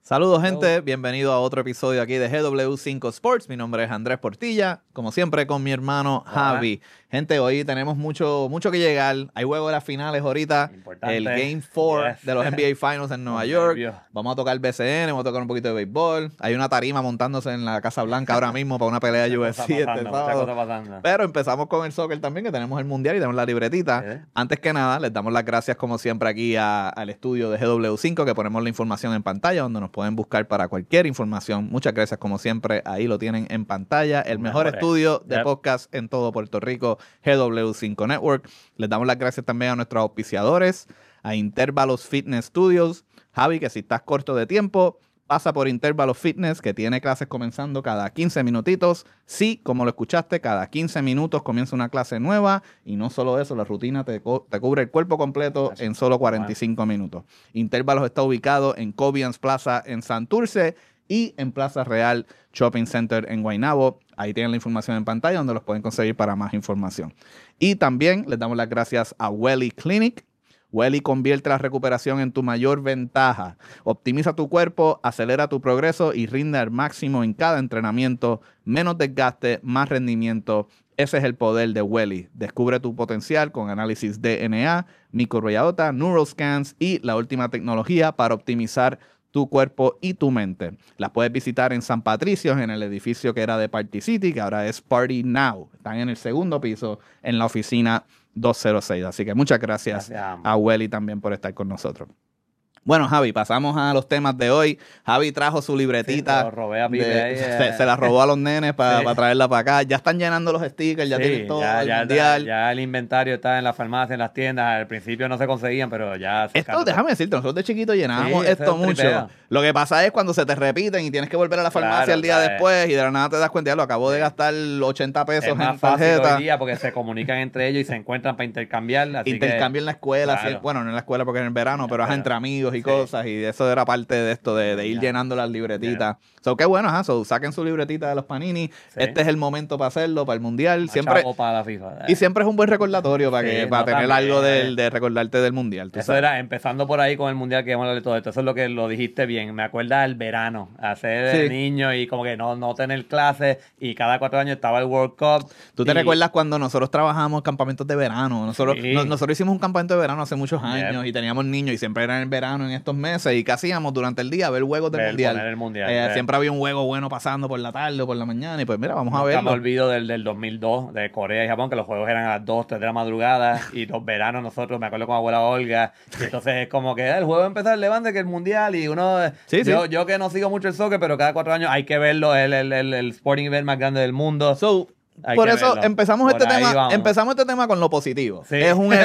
Saludos, gente. Bienvenido a otro episodio aquí de GW5 Sports. Mi nombre es Andrés Portilla, como siempre con mi hermano Javi. Gente, hoy tenemos mucho que llegar. Hay juego de las finales ahorita. Importante. El Game 4 de los NBA Finals en Nueva York. Nervios. Vamos a tocar BCN, vamos a tocar un poquito de béisbol. Hay una tarima montándose en la Casa Blanca ahora mismo para una pelea de UFC este sábado. Pero empezamos con el soccer también, que tenemos el Mundial y tenemos la libretita. Antes que nada, les damos las gracias como siempre aquí al estudio de GW5, que ponemos la información en pantalla, donde nos pueden buscar para cualquier información. Muchas gracias como siempre, ahí lo tienen en pantalla. El mejor estudio de podcast en todo Puerto Rico, GW5 Network. Les damos las gracias también a nuestros auspiciadores, a Intervalos Fitness Studios. Javi, que si estás corto de tiempo, pasa por Intervalos Fitness, que tiene clases comenzando cada 15 minutitos. Sí, como lo escuchaste, cada 15 minutos comienza una clase nueva. Y no solo eso, la rutina te cubre el cuerpo completo en solo 45 minutos. Intervalos está ubicado en Cobians Plaza en Santurce y en Plaza Real Shopping Center en Guaynabo. Ahí tienen la información en pantalla donde los pueden conseguir para más información. Y también les damos las gracias a Welly Clinic. Welly convierte la recuperación en tu mayor ventaja. Optimiza tu cuerpo, acelera tu progreso y rinde al máximo en cada entrenamiento. Menos desgaste, más rendimiento. Ese es el poder de Welly. Descubre tu potencial con análisis DNA, microbiota, neuroscans y la última tecnología para optimizar tu cuerpo y tu mente. Las puedes visitar en San Patricio, en el edificio que era de Party City, que ahora es Party Now. Están en el segundo piso, en la oficina 206. Así que muchas gracias a Welly también por estar con nosotros. Bueno, Javi, pasamos a los temas de hoy. Javi trajo su libretita. Sí, lo robé a Pipe ahí, se la robó a los nenes para traerla para acá. Ya están llenando los stickers, ya tienen todo el mundial. Ya el inventario está en las farmacias, en las tiendas. Al principio no se conseguían, pero ya se Esto, déjame decirte, nosotros de chiquitos llenábamos esto mucho. Tripeo. Lo que pasa es cuando se te repiten y tienes que volver a la farmacia el día después y de la nada te das cuenta, ya lo acabo de gastar 80 pesos en tarjeta. Hoy día porque se comunican entre ellos y se encuentran para intercambiar. Intercambio en la escuela, bueno, no en la escuela porque en el verano, pero entre amigos y cosas, y eso era parte de esto, de ir llenando las libretitas. So, qué bueno, saquen su libretita de los Panini. Este es el momento para hacerlo, para el Mundial. Siempre, para la FIFA. Y siempre es un buen recordatorio para tener algo de recordarte del Mundial. Eso era, empezando por ahí con el Mundial, que vamos a hablar de todo esto. Eso es lo que lo dijiste bien. Me acuerda del verano, hacer de niño y como que no tener clases, y cada 4 años estaba el World Cup. ¿Tú te recuerdas cuando nosotros trabajamos campamentos de verano? Nosotros hicimos un campamento de verano hace muchos años y teníamos niños y siempre era en el verano en estos meses. ¿Y qué hacíamos durante el día? Ver juegos del Mundial. Siempre había un juego bueno pasando por la tarde o por la mañana y pues mira, vamos a verlo. No me olvido del 2002, de Corea y Japón, que los juegos eran a las 2, 3 de la madrugada y los veranos nosotros, me acuerdo con abuela Olga, y entonces es como que el juego va a empezar, levante que el Mundial y uno... Yo que no sigo mucho el soccer, pero cada 4 años hay que verlo, el sporting event más grande del mundo. Por eso empezamos este tema con lo positivo. Sí. Es un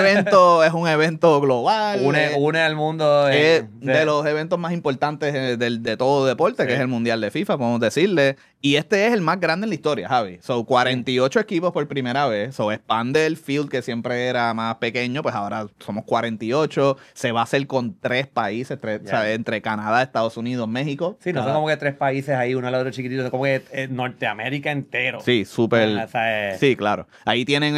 evento global. Une al mundo. De los eventos más importantes de todo deporte, que es el Mundial de FIFA, podemos decirle. Y este es el más grande en la historia, Javi. 48 equipos por primera vez. Expande el field, que siempre era más pequeño, pues ahora somos 48. Se va a hacer con 3 países, entre Canadá, Estados Unidos, México. Sí, no son como que 3 países ahí, uno al otro chiquitito, es como que Norteamérica entero. Sí, súper. Sí, claro. Ahí tienen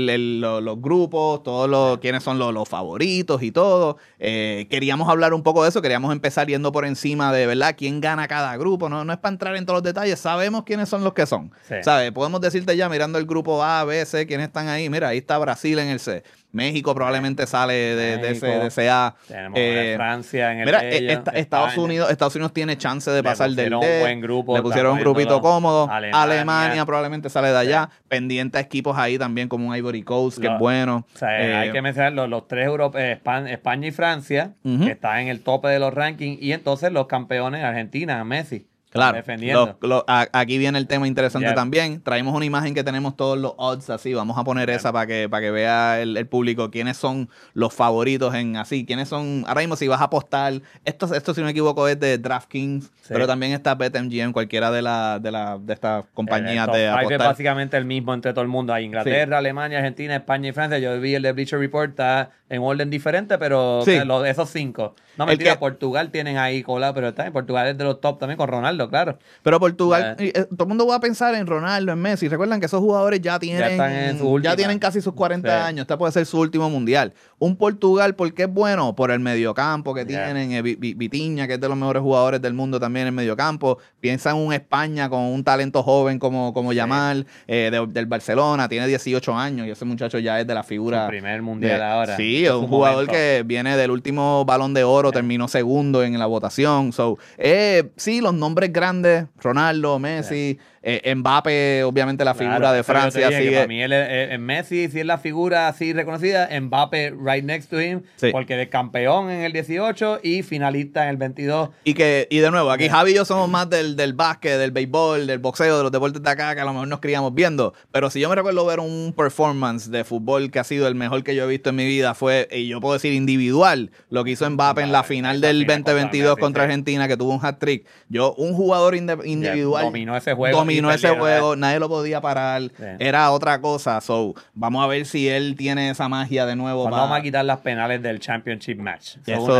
los grupos, quiénes son los favoritos y todo. Queríamos hablar un poco de eso, queríamos empezar yendo por encima de, ¿verdad?, quién gana cada grupo. No es para entrar en todos los detalles, sabemos quiénes son los que son. Sí. ¿Sabes? Podemos decirte ya, mirando el grupo A, B, C, quiénes están ahí. Mira, ahí está Brasil en el C. México probablemente sale de ese A. Tenemos Francia en el D. Estados Unidos tiene chance de pasar del D. Un buen grupo. Le pusieron un grupito cómodo. Alemania probablemente sale de allá. Pendiente a equipos ahí también como un Ivory Coast, que es bueno. Hay que mencionar los 3 europeos, España y Francia, que están en el tope de los rankings. Y entonces los campeones, Argentina, Messi. Claro, aquí viene el tema interesante también. Traemos una imagen que tenemos todos los odds así. Vamos a poner esa para que vea el público quiénes son los favoritos en así. Quiénes son, ahora mismo si vas a apostar, esto si no me equivoco es de DraftKings, pero también está BetMGM, cualquiera de estas compañías de apostar. Es básicamente el mismo entre todo el mundo. Hay Inglaterra, Alemania, Argentina, España y Francia. Yo vi el de Bleacher Report, está en orden diferente, pero esos 5. No, mentira, Portugal tienen ahí cola, pero está en Portugal es de los top también con Ronaldo. Ronaldo, claro. Pero Portugal, todo el mundo va a pensar en Ronaldo, en Messi. Recuerdan que esos jugadores ya tienen casi sus 40 años. Este puede ser su último mundial. Un Portugal, ¿por qué es bueno? Por el mediocampo que tienen. Vitinha, que es de los mejores jugadores del mundo también en el mediocampo. Piensa en un España con un talento joven como Yamal, del Barcelona. Tiene 18 años y ese muchacho ya es de la figura. Su primer mundial ahora. Sí, es un jugador que viene del último Balón de Oro, terminó segundo en la votación. Sí, los nombres grandes, Ronaldo, Messi, Mbappé, obviamente la figura de Francia. Sigue. Para mí Messi, si es la figura así reconocida, Mbappé right next to him, porque es campeón en el 18 y finalista en el 22. Y de nuevo, aquí Javi y yo somos más del básquet, del béisbol, del boxeo, de los deportes de acá, que a lo mejor nos criamos viendo. Pero si yo me recuerdo ver un performance de fútbol que ha sido el mejor que yo he visto en mi vida, fue, y yo puedo decir individual, lo que hizo Mbappé en la final del 2022 contra Argentina, que tuvo un hat-trick. Un jugador individual dominó ese juego. Nadie lo podía parar. Era otra cosa. Vamos a ver si él tiene esa magia de nuevo. Vamos a quitar las penales del Championship Match.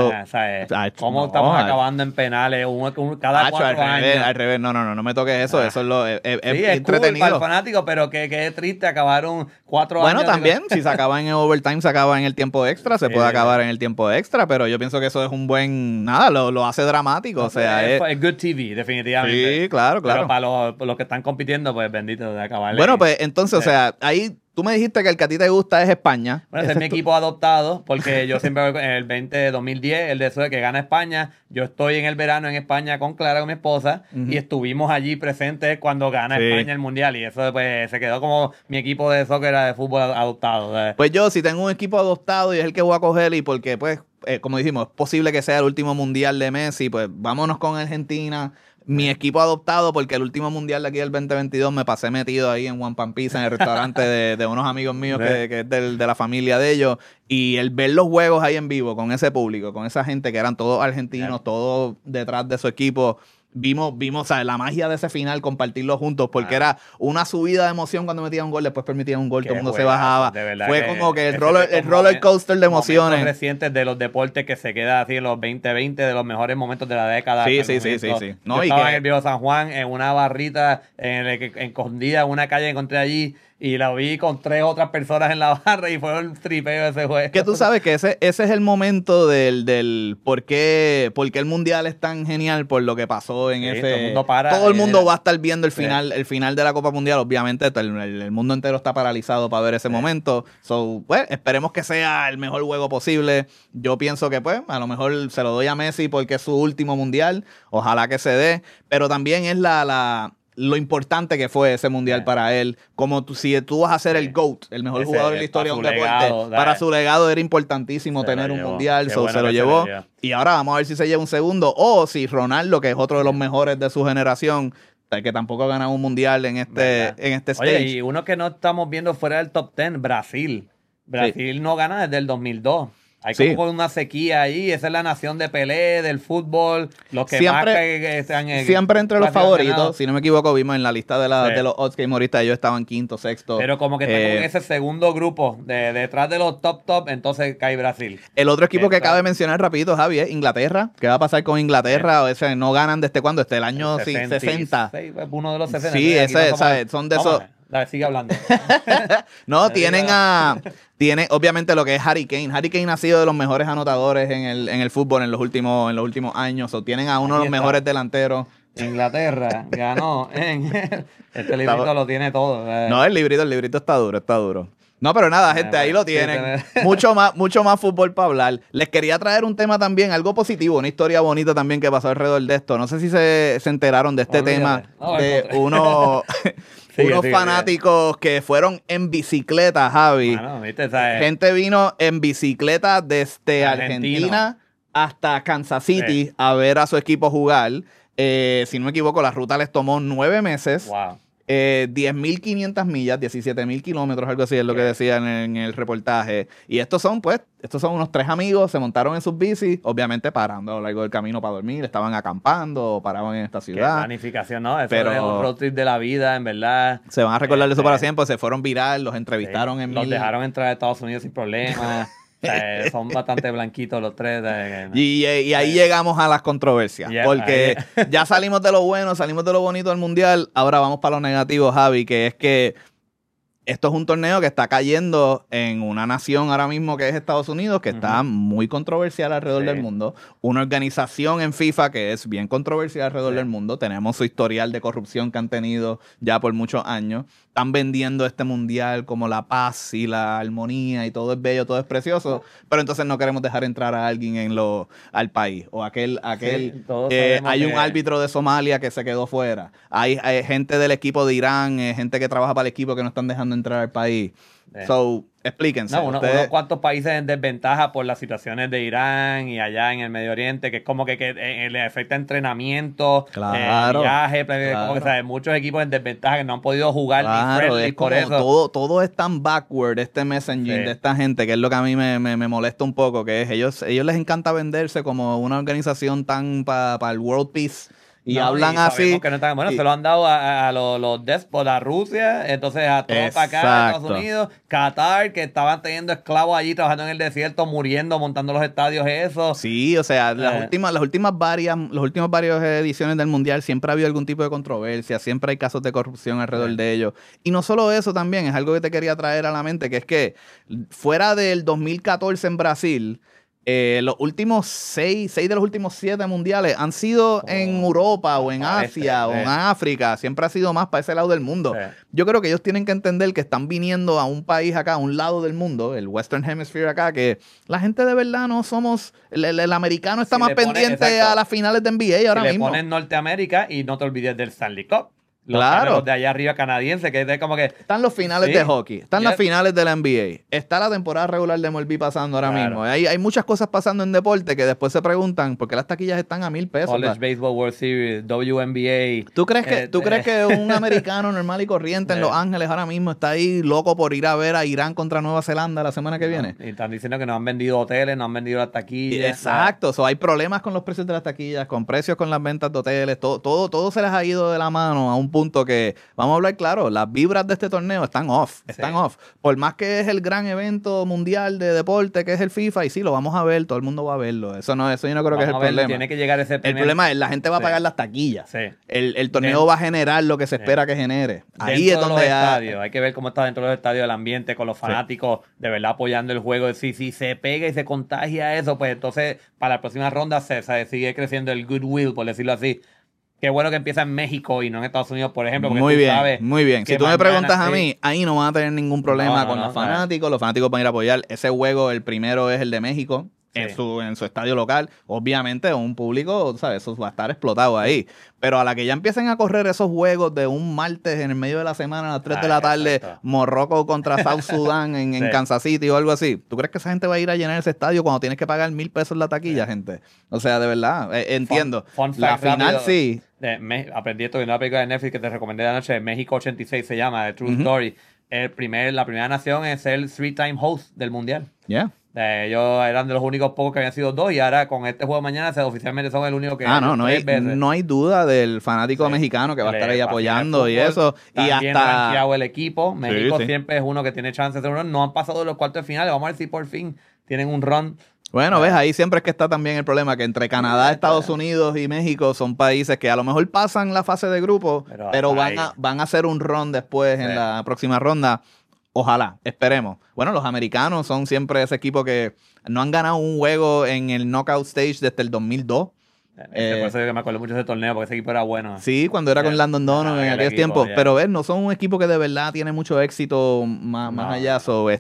¿Cómo estamos acabando en penales? Cada 4 años. Al revés, no me toques eso. Eso es lo es entretenido. Cool para el fanático, pero que triste, acabaron 4 años. Bueno, también, si se acaba en overtime, se acaba en el tiempo extra, se puede acabar en el tiempo extra, pero yo pienso que eso es un buen, lo hace dramático. O sea, es good TV, definitivamente. Sí, claro. Pero para los que están compitiendo, pues bendito de acabar. Bueno, pues entonces, o sea, ahí tú me dijiste que el que a ti te gusta es España. Bueno, ese es mi equipo adoptado, porque yo siempre en el 2010, el de eso de que gana España, yo estoy en el verano en España con Clara, con mi esposa, y estuvimos allí presentes cuando gana España el Mundial, y eso pues se quedó como mi equipo de soccer, de fútbol adoptado. Pues yo, si tengo un equipo adoptado y es el que voy a coger, y porque pues, como dijimos, es posible que sea el último Mundial de Messi, pues vámonos con Argentina. Mi equipo adoptado, porque el último mundial de aquí del 2022 me pasé metido ahí en Juan Pampisa, en el restaurante de unos amigos míos que es de la familia de ellos. Y el ver los juegos ahí en vivo con ese público, con esa gente que eran todos argentinos, todos detrás de su equipo. Vimos, ¿sabes? La magia de ese final, compartirlo juntos, porque era una subida de emoción cuando metían un gol, después permitían un gol, todo el mundo se bajaba. Fue como que el roller coaster de emociones. Recientes de los deportes que se queda así en los 2020, de los mejores momentos de la década. Sí. No, yo estaba en el Viejo San Juan, en una barrita, escondida, en una calle que encontré allí, y la vi con 3 otras personas en la barra y fue un tripeo ese juego. Que tú sabes que ese es el momento del por qué el mundial es tan genial, por lo que pasó en ese. Todo el mundo va a estar viendo el final de la Copa Mundial. Obviamente, el mundo entero está paralizado para ver ese momento. Pues, esperemos que sea el mejor juego posible. Yo pienso que, pues, a lo mejor se lo doy a Messi porque es su último mundial. Ojalá que se dé. Pero también es lo importante que fue ese mundial para él, como si tú vas a ser el GOAT, el mejor jugador de la historia de un deporte, para su legado era importantísimo tener un mundial, se lo llevó, y ahora vamos a ver si se lleva un segundo, o si Ronaldo, que es otro de los mejores de su generación, que tampoco ha ganado un mundial en este stage. Oye, y uno que no estamos viendo fuera del top 10, Brasil no gana desde el 2002. Hay como una sequía ahí. Esa es la nación de Pelé, del fútbol. Los que siempre entre los favoritos. Si no me equivoco, vimos en la lista de los odds que humorista ellos estaban quinto, sexto. Pero como que está con ese segundo grupo detrás de los top, entonces cae Brasil. El otro equipo que cabe mencionar rapidito, Javi, es Inglaterra. ¿Qué va a pasar con Inglaterra? O sea, no ganan ¿desde cuándo? Desde el año 60. Uno de los 60. Sí, son de esos. Sigue hablando. No, tiene obviamente lo que es Harry Kane. Harry Kane ha sido de los mejores anotadores en el fútbol en los últimos años. Tienen a uno de los mejores delanteros. Inglaterra ganó este librito lo tiene todo. No, el librito está duro. No, pero nada, gente, ahí lo tienen. Mucho más fútbol para hablar. Les quería traer un tema también, algo positivo, una historia bonita también que pasó alrededor de esto. No sé si se enteraron de este tema de unos fanáticos que fueron en bicicleta, Javi. Gente vino en bicicleta desde Argentina hasta Kansas City a ver a su equipo jugar. Si no me equivoco, la ruta les tomó 9 meses. Wow. 10.500 millas, 17.000 kilómetros, algo así es lo que decían en el reportaje. Y estos son unos 3 amigos, se montaron en sus bicis, obviamente parando a lo largo del camino para dormir, estaban acampando, paraban en esta ciudad. Qué planificación, ¿no? Eso es un road trip de la vida, en verdad. Se van a recordar de eso para siempre, se fueron viral, los entrevistaron en Los dejaron entrar a Estados Unidos sin problemas. Son bastante blanquitos los tres. Y ahí llegamos a las controversias. Porque ya salimos de lo bueno, salimos de lo bonito del Mundial. Ahora vamos para lo negativo, Javi, que es que esto es un torneo que está cayendo en una nación ahora mismo que es Estados Unidos, que está muy controversial alrededor del mundo. Una organización en FIFA que es bien controversial alrededor del mundo. Tenemos su historial de corrupción que han tenido ya por muchos años. Están vendiendo este mundial como la paz y la armonía y todo es bello, todo es precioso, pero entonces no queremos dejar entrar a alguien al país. O hay un árbitro de Somalia que se quedó fuera. Hay gente del equipo de Irán, gente que trabaja para el equipo que no están dejando entrar al país. So, explíquense. Unos cuantos países en desventaja por las situaciones de Irán y allá en el Medio Oriente, que es como que le afecta entrenamiento, viaje, como que ¿sabes? Muchos equipos en desventaja que no han podido jugar ni friendly por eso. Todo es tan backward, este messaging de esta gente, que es lo que a mí me molesta un poco, que es ellos les encanta venderse como una organización tan para el World Peace. Y hablan así. Que no están, se lo han dado a los déspotas, a Rusia, entonces a todos para acá, a Estados Unidos, Qatar, que estaban teniendo esclavos allí trabajando en el desierto, muriendo, montando los estadios, eso. Sí, o sea, las últimas varias ediciones del Mundial siempre ha habido algún tipo de controversia, siempre hay casos de corrupción alrededor de ellos. Y no solo eso también, es algo que te quería traer a la mente, que es que fuera del 2014 en Brasil, los últimos 6 de los últimos 7 mundiales han sido en Europa o en Asia o en África. Siempre ha sido más para ese lado del mundo. Yo creo que ellos tienen que entender que están viniendo a un país acá, a un lado del mundo, el Western Hemisphere acá, que la gente de verdad no somos... El americano está más pendiente a las finales de NBA ahora mismo. Le ponen Norteamérica y no te olvides del Stanley Cup. Los de allá arriba canadienses, que es como que... Están los finales de hockey, están las finales de la NBA, está la temporada regular de MLB pasando ahora mismo. Hay muchas cosas pasando en deporte que después se preguntan por qué las taquillas están a $1,000. College Baseball World Series, WNBA. ¿Tú crees que un americano normal y corriente en Los Ángeles ahora mismo está ahí loco por ir a ver a Irán contra Nueva Zelanda la semana que viene? Y están diciendo que no han vendido hoteles, no han vendido las taquillas. Exacto, hay problemas con los precios de las taquillas, con precios con las ventas de hoteles, todo se les ha ido de la mano a un punto que... Vamos a hablar claro, las vibras de este torneo están off. Por más que es el gran evento mundial de deporte que es el FIFA, y sí, lo vamos a ver, todo el mundo va a verlo. Eso yo no creo que es el problema. Tiene que llegar ese el problema es, la gente va a pagar las taquillas. El torneo va a generar lo que se espera que genere. Ahí es donde hay que ver cómo está dentro de los estadios el ambiente, con los fanáticos de verdad apoyando el juego. Si se pega y se contagia eso, pues entonces para la próxima ronda se sigue creciendo el goodwill, por decirlo así. Qué bueno que empieza en México y no en Estados Unidos, por ejemplo. Muy bien. Si tú me preguntas a mí, ahí no van a tener ningún problema con los fanáticos. Los fanáticos van a ir a apoyar. Ese juego, el primero es el de México. En su estadio local, obviamente un público, ¿sabes? Eso va a estar explotado ahí. Pero a la que ya empiecen a correr esos juegos de un martes en el medio de la semana a las 3 de la tarde, Morocco contra South Sudan en Kansas City o algo así, ¿tú crees que esa gente va a ir a llenar ese estadio cuando tienes que pagar $1,000 la taquilla, gente? O sea, de verdad, entiendo. La final rápido, aprendí esto viendo una película de Netflix que te recomendé de anoche, México 86 se llama, The True Story. La primera nación es el 3-time host del Mundial. Ellos eran de los únicos pocos que habían sido 2 y ahora con este juego mañana oficialmente son el único que... No hay duda del fanático mexicano que va a estar ahí apoyando y eso. Y hasta rankeado el equipo. México siempre es uno que tiene chance de hacer un run. No han pasado de los cuartos de finales. Vamos a ver si por fin tienen un run. Bueno, ves, ahí siempre es que está también el problema, que entre Canadá, Estados Unidos y México son países que a lo mejor pasan la fase de grupo, pero van a hacer un run después en la próxima ronda. Ojalá, esperemos. Bueno, los americanos son siempre ese equipo que no han ganado un juego en el knockout stage desde el 2002. Por eso que me acuerdo mucho de ese torneo, porque ese equipo era bueno. Sí, cuando era con Landon Donovan en aquellos tiempos. Pero ves, no son un equipo que de verdad tiene mucho éxito más allá.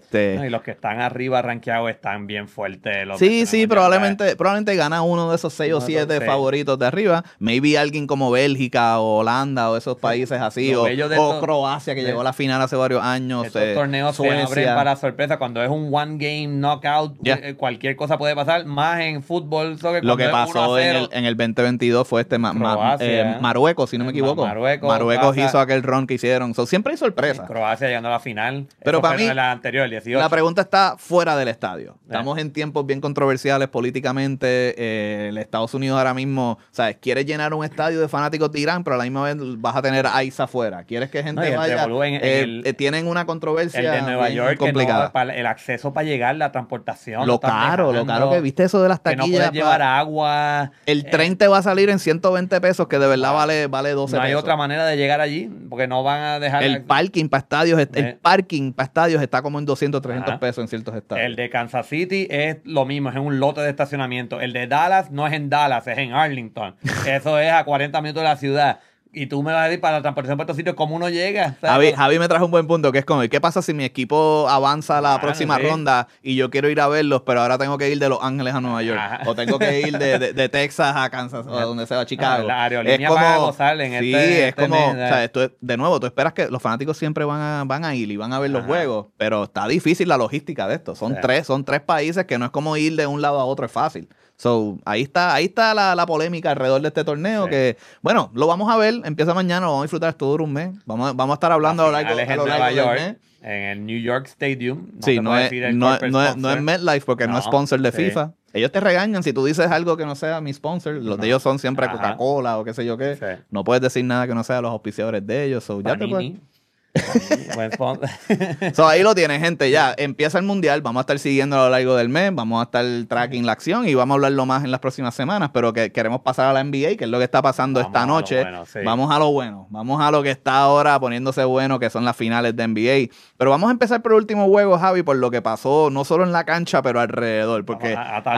Y los que están arriba rankeados están bien fuertes. Sí, probablemente gana uno de esos 6 o 7 favoritos de arriba. Maybe alguien como Bélgica o Holanda o esos países así. O Croacia, que llegó a la final hace varios años. Estos torneos se abren para sorpresa. Cuando es un one game knockout, cualquier cosa puede pasar. Más en fútbol, lo que pasó en el el 2022 fue Marruecos, si no me equivoco. Marruecos hizo aquel run que hicieron. Siempre hay sorpresa. Croacia llegando a la final. Pero para mí, la anterior, el 18. La pregunta está fuera del estadio. Estamos en tiempos bien controversiales políticamente. El Estados Unidos ahora mismo, ¿sabes? Quiere llenar un estadio de fanáticos de Irán, pero a la misma vez vas a tener ICE afuera. ¿Quieres que gente vaya? Tienen una controversia el de Nueva York complicada. El acceso para llegar, la transportación. Lo caro que viste eso de las taquillas. Que no puedes llevar agua. El tren te va a salir en 120 pesos, que de verdad vale 12 pesos. No hay otra manera de llegar allí, porque no van a dejar... El parking para estadios está como en 200, 300 pesos en ciertos estadios. El de Kansas City es lo mismo, es en un lote de estacionamiento. El de Dallas no es en Dallas, es en Arlington. Eso es a 40 minutos de la ciudad. Y tú me vas a decir para la transportación para estos sitios, ¿cómo uno llega? Javi me trajo un buen punto, que es como, ¿qué pasa si mi equipo avanza a la próxima ronda y yo quiero ir a verlos, pero ahora tengo que ir de Los Ángeles a Nueva York? O tengo que ir de Texas a Kansas, o a donde sea, a Chicago. La aerolínea va a gozar en es como, o sea, de nuevo, tú esperas que los fanáticos siempre van a ir y van a ver los juegos, pero está difícil la logística de esto. Son tres países que no es como ir de un lado a otro, es fácil. Ahí está la polémica alrededor de este torneo, que, bueno, lo vamos a ver, empieza mañana, lo vamos a disfrutar, esto dura un mes. Vamos a estar hablando a lo largo del mes. En el New York Stadium. No es MetLife porque no es sponsor de FIFA. Ellos te regañan si tú dices algo que no sea mi sponsor. Los de ellos son siempre Coca-Cola o qué sé yo qué. Sí. No puedes decir nada que no sea los auspiciadores de ellos. Ya te puedes... Ahí lo tienes, gente. Ya empieza el mundial. Vamos a estar siguiendo a lo largo del mes. Vamos a estar tracking la acción y vamos a hablarlo más en las próximas semanas. Pero que queremos pasar a la NBA, que es lo que está pasando esta noche. Vamos a lo bueno. Vamos a lo que está ahora poniéndose bueno, que son las finales de NBA. Pero vamos a empezar por el último juego, Javi, por lo que pasó no solo en la cancha, pero alrededor. Porque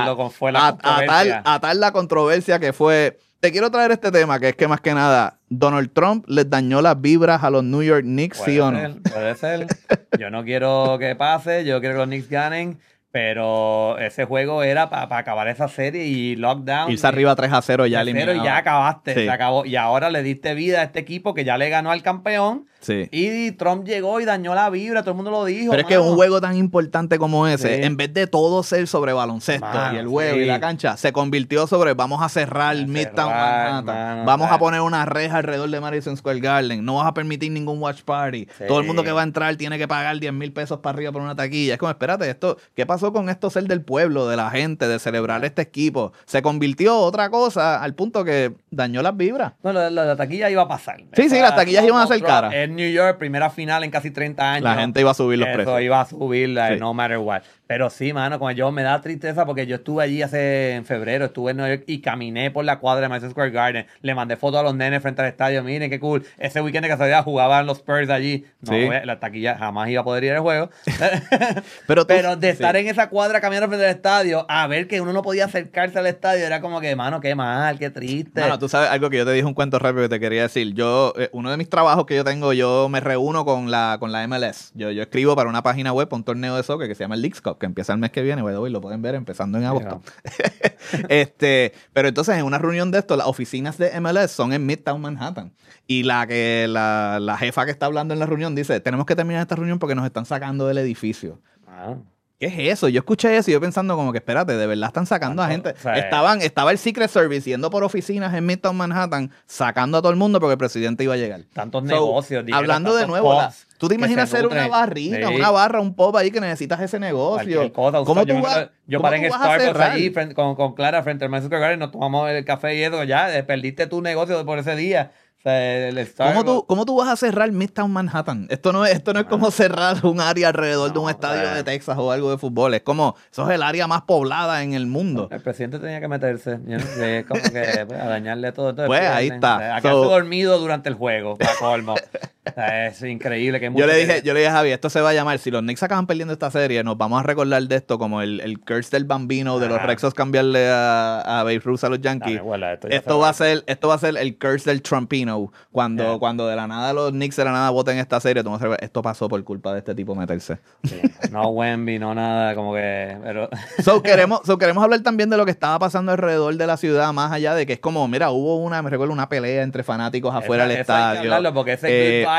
atar la controversia que fue. Te quiero traer este tema, que es que más que nada, Donald Trump les dañó las vibras a los New York Knicks, ¿sí o no? Puede ser. Yo no quiero que pase, yo quiero que los Knicks ganen, pero ese juego era para acabar esa serie y lockdown. Irse arriba 3-0 ya eliminado. Y ya acabaste, se acabó. Y ahora le diste vida a este equipo que ya le ganó al campeón. Sí. Y Trump llegó y dañó la vibra, todo el mundo lo dijo. Pero es que un juego tan importante como ese, en vez de todo ser sobre baloncesto y el juego y la cancha, se convirtió sobre vamos a cerrar Midtown Manhattan, vamos a poner una reja alrededor de Madison Square Garden, no vas a permitir ningún watch party, todo el mundo que va a entrar tiene que pagar 10,000 pesos para arriba por una taquilla. Es como, espérate, ¿qué pasó con esto ser del pueblo, de la gente, de celebrar este equipo? Se convirtió otra cosa al punto que dañó las vibras. No, la taquilla iba a pasar. Sí, las taquillas iban a ser caras. New York, primera final en casi 30 años. La gente iba a subir los precios. Eso iba a subir, no matter what. Pero sí, mano, como yo me da tristeza porque yo estuve allí en febrero, estuve en Nueva York y caminé por la cuadra de Madison Square Garden. Le mandé fotos a los nenes frente al estadio. Miren qué cool. Ese weekend de casualidad jugaban los Spurs allí. No, la taquilla jamás iba a poder ir al juego. Pero de estar en esa cuadra caminando frente al estadio, a ver que uno no podía acercarse al estadio, era como que, mano, qué mal, qué triste. Mano, tú sabes algo que yo te dije un cuento rápido que te quería decir. Yo, uno de mis trabajos que yo tengo, yo me reúno con la MLS. Yo escribo para una página web, un torneo de soccer que se llama el Leagues Cup, que empieza el mes que viene, lo pueden ver empezando en agosto. Pero entonces en una reunión de esto, las oficinas de MLS son en Midtown Manhattan. Y la jefa que está hablando en la reunión dice, tenemos que terminar esta reunión porque nos están sacando del edificio. ¿Qué es eso? Yo escuché eso y yo pensando como que, espérate, de verdad están sacando a gente. O sea, estaba el Secret Service yendo por oficinas en Midtown Manhattan, sacando a todo el mundo porque el presidente iba a llegar. Tantos negocios. Hablando de nuevo, ¿tú te imaginas hacer una barrita, una barra, un pub ahí que necesitas ese negocio? ¿Cómo tú vas? Yo paré en Starbucks allí con Clara frente al Madison Square Garden, nos tomamos el café y eso, ya perdiste tu negocio por ese día. O sea, ¿Cómo tú vas a cerrar Midtown Manhattan? Esto no es como cerrar un área alrededor de un estadio de Texas o algo de fútbol. Es como, eso es el área más poblada en el mundo. El presidente tenía que meterse. Como que a dañarle todo. Pues ahí está. Aquí dormido durante el juego, para colmo. Es increíble. Que yo le dije a Javi, esto se va a llamar, si los Knicks acaban perdiendo esta serie, nos vamos a recordar de esto como el curse del bambino de los Rexos cambiarle a Babe Ruth a los Yankees. Esto va a ser el curse del Trumpino. Cuando de la nada los Knicks de la nada voten esta serie, esto pasó por culpa de este tipo meterse. Sí. No Wemby, no nada, como que... Pero... queremos hablar también de lo que estaba pasando alrededor de la ciudad, más allá de que es como, mira, me recuerdo una pelea entre fanáticos afuera del estadio. Hay que hablarlo porque ese good vibe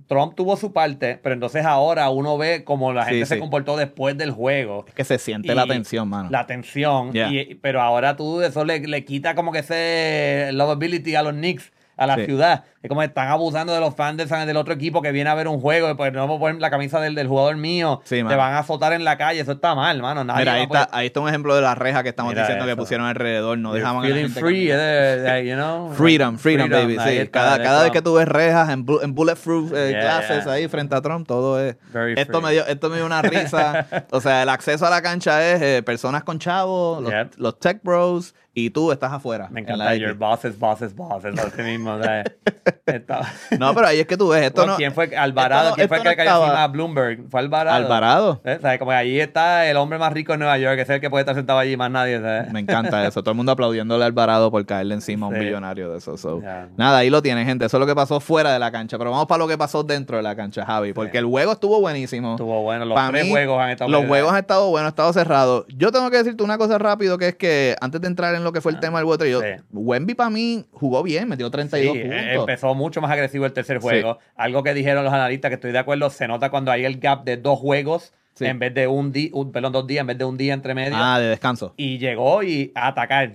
Trump tuvo su parte, pero entonces ahora uno ve como la gente se comportó después del juego. Es que se siente la tensión, mano. La tensión. Pero ahora tú eso le quita como que ese lovability a los Knicks, a la ciudad. Es como están abusando de los fans del otro equipo que viene a ver un juego, pues no me ponen la camisa del jugador mío, te van a azotar en la calle, eso está mal, mano. Mira, ahí está un ejemplo de la reja que estamos diciendo que pusieron alrededor, no dejaban a la gente free, you know? Freedom, baby, sí. Cada vez que tú ves rejas en bulletproof glasses ahí frente a Trump, todo es... Esto me dio una risa. O sea, el acceso a la cancha es personas con chavos, los tech bros, y tú estás afuera. Me encanta, your boss is así mismo, No, pero ahí es que tú ves esto. ¿Quién fue Alvarado? ¿Quién fue el que cayó encima a Bloomberg? ¿Fue Alvarado? Alvarado. ¿Sabes? Como que allí está el hombre más rico de Nueva York, que es el que puede estar sentado allí, más nadie, ¿sabes? Me encanta eso. Todo el mundo aplaudiéndole a Alvarado por caerle encima a un billonario de eso. Nada, ahí lo tienen, gente. Eso es lo que pasó fuera de la cancha. Pero vamos para lo que pasó dentro de la cancha, Javi. Porque el juego estuvo buenísimo. Estuvo bueno. Los juegos han estado buenos. Los juegos han estado buenos, han estado cerrados. Yo tengo que decirte una cosa rápido, que es que antes de entrar en lo que fue el tema del Wemby, Wemby para mí jugó bien, metió 32 puntos. Empezó mucho más agresivo el tercer juego. Algo que dijeron los analistas, que estoy de acuerdo, se nota cuando hay el gap de 2 juegos en vez de 2 días, en vez de un día entre medio. De descanso. Y llegó a atacar,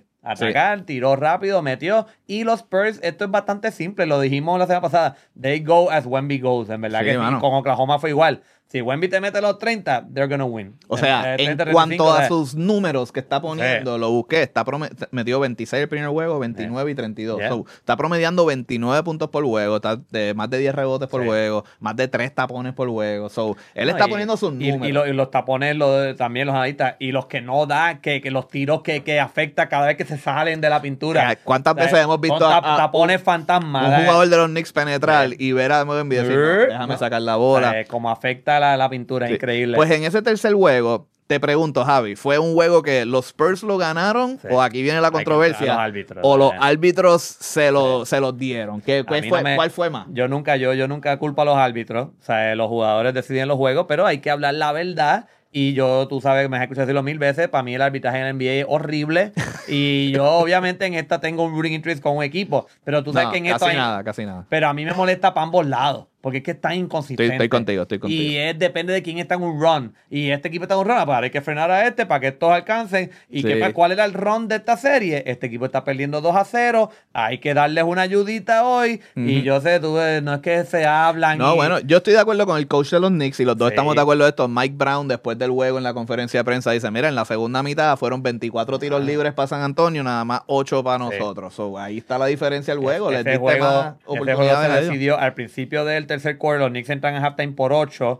tiró rápido, metió. Y los Spurs, esto es bastante simple, lo dijimos la semana pasada. They go as Wemby goes, en verdad que con Oklahoma fue igual. Si Wemby te mete los 30, they're gonna win. O sea, en cuanto a sus números que está poniendo, lo busqué, metió 26 el primer juego, 29 y 32. So, está promediando 29 puntos por juego, está de más de 10 rebotes por juego, más de 3 tapones por juego. So, él está poniendo sus números. Y los tapones también los analistas, y los que no da, que los tiros que afecta cada vez que se salen de la pintura. ¿Cuántas veces hemos visto tapones fantasmas? Un jugador de los Knicks penetrar y ver a Wemby decir, déjame sacar la bola. Como afecta la pintura, increíble. Pues en ese tercer juego, te pregunto, Javi, ¿fue un juego que los Spurs lo ganaron o aquí viene la controversia? Los árbitros se los dieron? ¿Cuál fue más? Yo nunca culpo a los árbitros. O sea, los jugadores deciden los juegos, pero hay que hablar la verdad. Y tú sabes, me has escuchado decirlo 1000 veces, para mí el arbitraje en la NBA es horrible. Y yo obviamente en esta tengo un rooting interest con un equipo, pero tú sabes que en esto casi nada. Pero a mí me molesta para ambos lados, porque es que está inconsistente. Estoy contigo. Y depende de quién está en un run. Y este equipo está en un run, pues hay que frenar a este para que estos alcancen. ¿Y cuál era el run de esta serie? Este equipo está perdiendo 2-0, hay que darles una ayudita hoy. Y yo sé, no es que se hablan. No, bueno, yo estoy de acuerdo con el coach de los Knicks y los dos estamos de acuerdo de esto. Mike Brown, después del juego en la conferencia de prensa, dice, mira, en la segunda mitad fueron 24 tiros libres para San Antonio, nada más 8 para nosotros. So, ahí está la diferencia del juego. Ese juego se decidió al principio del tercer quarter. Los Knicks entran en halftime por 8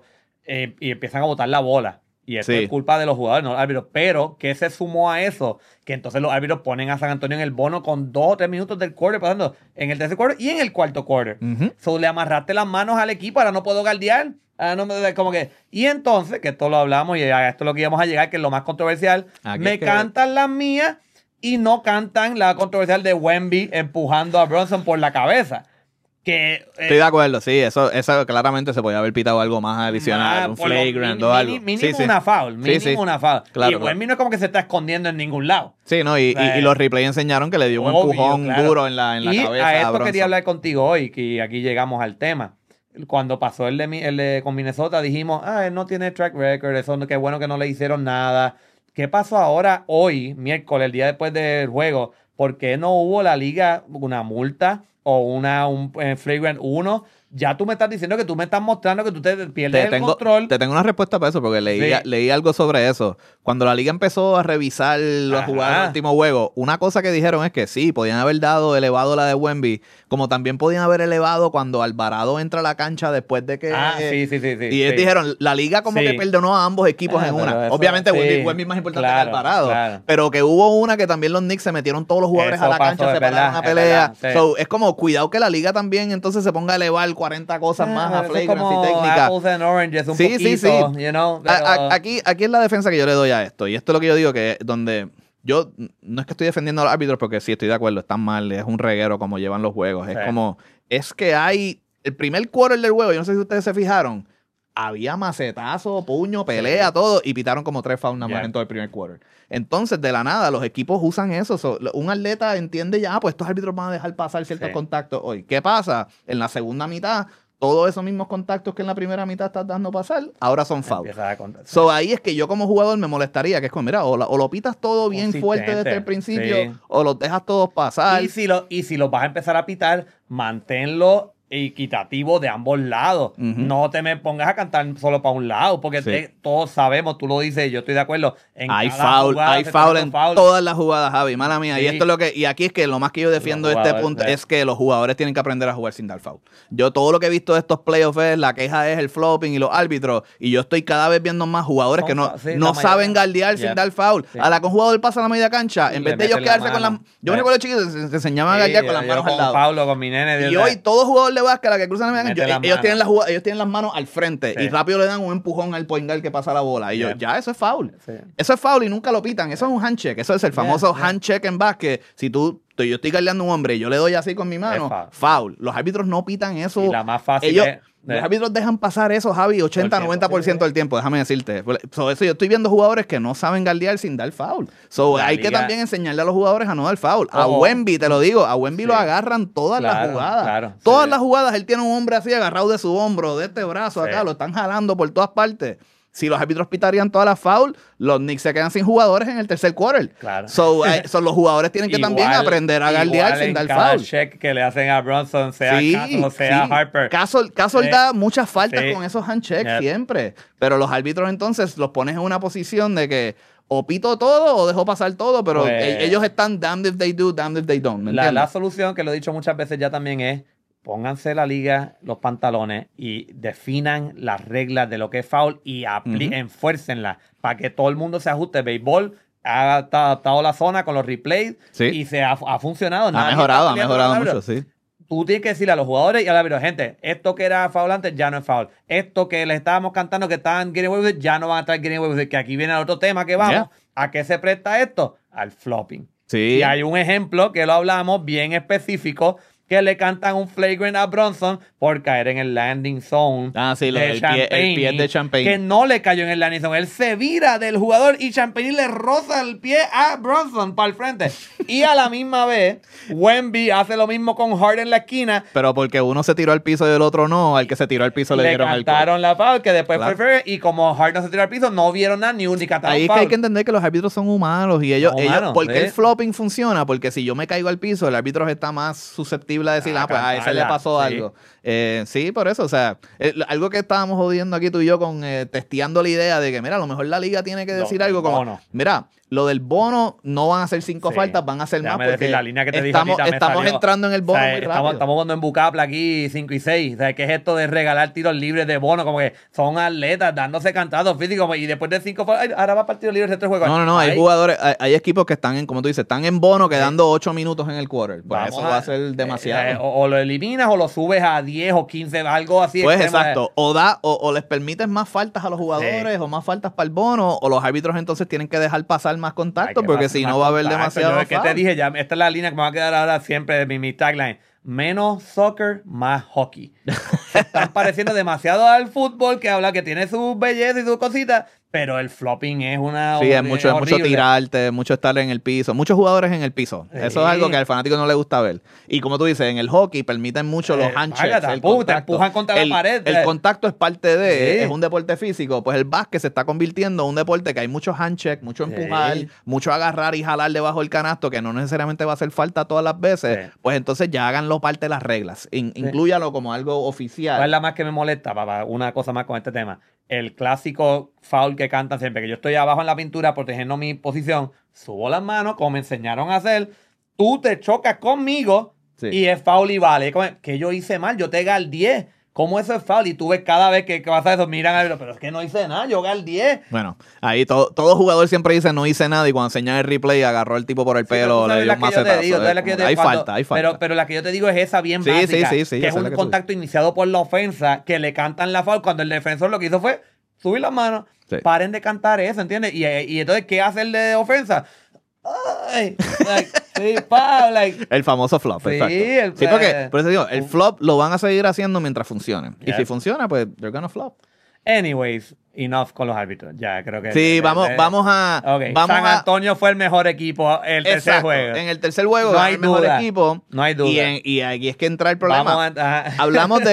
y empiezan a botar la bola. Y eso es culpa de los jugadores, no los árbitros. Pero, ¿qué se sumó a eso? Que entonces los árbitros ponen a San Antonio en el bono con 2 o 3 minutos del quarter pasando en el tercer quarter y en el cuarto quarter. So, le amarraste las manos al equipo, ahora no puedo guardiar. Y entonces, que esto lo hablamos y a esto es lo que íbamos a llegar, que es lo más controversial, cantan las mías y no cantan la controversial de Wemby empujando a Brunson por la cabeza. Estoy de acuerdo, sí, eso claramente se podía haber pitado algo más adicional, un flagrant o algo. Mínimo una foul, una foul. Claro, y Wemby no es como que se está escondiendo en ningún lado. Sí, no, y los replays enseñaron que le dio un empujón duro en la cabeza a esto quería hablar contigo hoy, que aquí llegamos al tema. Cuando pasó con Minnesota dijimos, él no tiene track record, eso qué bueno que no le hicieron nada. ¿Qué pasó ahora, hoy, miércoles, el día después del juego? ¿Por qué no hubo la liga una multa o un flagrant 1? Ya tú me estás diciendo que tú me estás mostrando que tú te pierdes el control. Te tengo una respuesta para eso, porque leí algo sobre eso. Cuando la liga empezó a revisar los jugadores del último juego, una cosa que dijeron es que sí, podían haber elevado la de Wemby, como también podían haber elevado cuando Alvarado entra a la cancha después de que... Y ellos dijeron, la liga como que perdonó a ambos equipos en una. Obviamente Wemby es más importante que Alvarado, pero que hubo una que también los Knicks se metieron todos los jugadores a la cancha, se pararon una pelea. So, es como, cuidado que la liga también entonces se ponga a elevar 40 cosas más a flagrants y técnicas. Apples and oranges, un poquito, you know, pero... Aquí es la defensa que yo le doy a esto. Y esto es lo que yo digo, que donde yo no es que estoy defendiendo a los árbitros, porque sí estoy de acuerdo, están mal, es un reguero como llevan los juegos. Es como, es que hay el primer quarter del juego, yo no sé si ustedes se fijaron, había macetazo, puño, pelea, todo, y pitaron como 3 fouls nada más en todo el primer quarter. Entonces, de la nada, los equipos usan eso. Un atleta entiende ya, pues estos árbitros van a dejar pasar ciertos contactos hoy. ¿Qué pasa? En la segunda mitad, todos esos mismos contactos que en la primera mitad estás dando pasar, ahora son foul. So ahí es que yo como jugador me molestaría, que es como, mira, o lo pitas todo bien fuerte desde el principio, o los dejas todos pasar. Y si los vas a empezar a pitar, manténlo equitativo de ambos lados. No te me pongas a cantar solo para un lado, porque todos sabemos, tú lo dices, yo estoy de acuerdo. Hay foul en todas las jugadas, Javi, mala mía. Sí. Y aquí es que lo más que yo defiendo de este punto es que los jugadores tienen que aprender a jugar sin dar foul. Yo todo lo que he visto de estos playoffs es, la queja es el flopping y los árbitros, y yo estoy cada vez viendo más jugadores que no saben guardiar sin dar foul. A la que un jugador pasa a la media cancha, en vez de ellos quedarse con las... Yo me recuerdo chiquitos, se enseñaban a guardiar con las manos al lado. Pablo, con mi nene, y hoy todo jugador de básquet, la que cruzan la media cancha, ellos tienen las manos al frente y rápido le dan un empujón al point guard que pasa la bola. Y yo, ya, eso es foul. Eso es foul y nunca lo pitan. Eso es un handshake. Eso es el famoso handshake en básquet. Si yo estoy guardiando a un hombre y yo le doy así con mi mano, foul. Los árbitros no pitan eso. Y la más fácil los árbitros dejan pasar eso, Javi, 80-90% del tiempo, déjame decirte. Eso yo estoy viendo jugadores que no saben guardiar sin dar foul. Hay que también enseñarle a los jugadores a no dar foul. A Wemby, te lo digo, a Wemby lo agarran todas las jugadas. Todas las jugadas, él tiene un hombre así agarrado de su hombro, de este brazo acá, lo están jalando por todas partes. Si los árbitros pitarían todas las foul, los Knicks se quedan sin jugadores en el tercer quarter. Claro. Los jugadores tienen que también aprender a guardiar sin dar foul. Check que le hacen a Bronson, sea Castle o sea Harper. Castle da muchas faltas con esos handshakes siempre. Pero los árbitros entonces los pones en una posición de que o pito todo o dejo pasar todo, pero ellos están damned if they do, damned if they don't. La solución, que lo he dicho muchas veces ya también, es pónganse la liga, los pantalones y definan las reglas de lo que es foul y enfuércenlas para que todo el mundo se ajuste. Béisbol ha adaptado la zona con los replays y ha funcionado. Ha mejorado mucho, sí. Tú tienes que decirle a los jugadores y al árbitro, gente, esto que era foul antes ya no es foul. Esto que les estábamos cantando que estaban getting away with it, ya no van a estar getting away with it. Que aquí viene el otro tema que vamos. ¿A qué se presta esto? Al flopping. Sí. Y hay un ejemplo que lo hablamos bien específico, que le cantan un flagrant a Bronson por caer en el landing zone. El pie de Champagne. Que no le cayó en el landing zone. Él se vira del jugador y Champagne le roza el pie a Bronson para el frente. Y a la misma vez, Wemby hace lo mismo con Hart en la esquina. Pero porque uno se tiró al piso y el otro no, al que se tiró al piso le dieron al cantaron la foul, que después fue fair, y como Hart no se tiró al piso, no vieron nada, ni cantaron ahí foul. Es que hay que entender que los árbitros son humanos y ellos ¿por qué el flopping funciona? Porque si yo me caigo al piso, el árbitro está más susceptible a decir, pues a ese le pasó algo. Sí, por eso, o sea, algo que estábamos jodiendo aquí tú y yo con testeando la idea de que, mira, a lo mejor la liga tiene que decir algo como, mira, lo del bono no van a ser 5 faltas, van a ser más porque la línea que te estamos entrando en el bono muy rápido. Estamos jugando en Bucapla aquí 5 y 6. O sea, ¿qué es esto de regalar tiros libres de bono? Como que son atletas dándose cantazos físicos y después de 5 faltas, ahora va para tiros libres de 3 juegos. No, hay jugadores, hay equipos que están como tú dices, están en bono quedando 8 minutos en el quarter. Pues eso va a ser demasiado. O lo eliminas o lo subes a 10 o 15, algo así. Pues exacto. O les permites más faltas a los jugadores o más faltas para el bono, o los árbitros entonces tienen que dejar pasar más contacto porque si no va a haber demasiado. Yo que te dije, ya esta es la línea que me va a quedar ahora siempre de mi tagline. Menos soccer, más hockey. Se están pareciendo demasiado al fútbol, que habla que tiene sus bellezas y sus cositas, pero el flopping es una... Sí, es mucho tirarte, mucho estar en el piso, muchos jugadores en el piso. Sí. Eso es algo que al fanático no le gusta ver. Y como tú dices, en el hockey permiten mucho los handshakes. Te empujan contra la pared. El contacto es parte de... Es un deporte físico. Pues el básquet se está convirtiendo en un deporte que hay muchos handshakes, mucho empujar, mucho agarrar y jalar debajo del canasto, que no necesariamente va a hacer falta todas las veces. Pues entonces ya háganlo parte de las reglas. Inclúyalo como algo oficial. ¿Cuál es la más que me molesta, papá? Una cosa más con este tema. El clásico foul que cantan siempre, que yo estoy abajo en la pintura protegiendo mi posición, subo las manos, como me enseñaron a hacer, tú te chocas conmigo y es foul y vale. Que yo hice mal, yo te guardié. ¿Cómo eso es foul? Y tú ves cada vez que pasa eso, miran a ver, pero es que no hice nada, yo guardié. Bueno, ahí todo jugador siempre dice no hice nada y cuando enseñan el replay agarró el tipo por el pelo, le dio un macetazo. Hay falta. Pero la que yo te digo es esa bien básica, que es un contacto iniciado por la ofensa, que le cantan la foul cuando el defensor lo que hizo fue subir las manos. Paren de cantar eso, ¿entiendes? Y entonces, ¿qué hace el de ofensa? Ay, el famoso flop, exacto. Sí, porque por eso digo, el flop lo van a seguir haciendo mientras funcione. Y si funciona, pues they're gonna flop. Anyways, enough con los árbitros. Ya, creo que... Sí, vamos a... Okay. San Antonio fue el mejor equipo el tercer juego. En el tercer juego no hay el mejor equipo. No hay duda. Y aquí es que entra el problema. Hablamos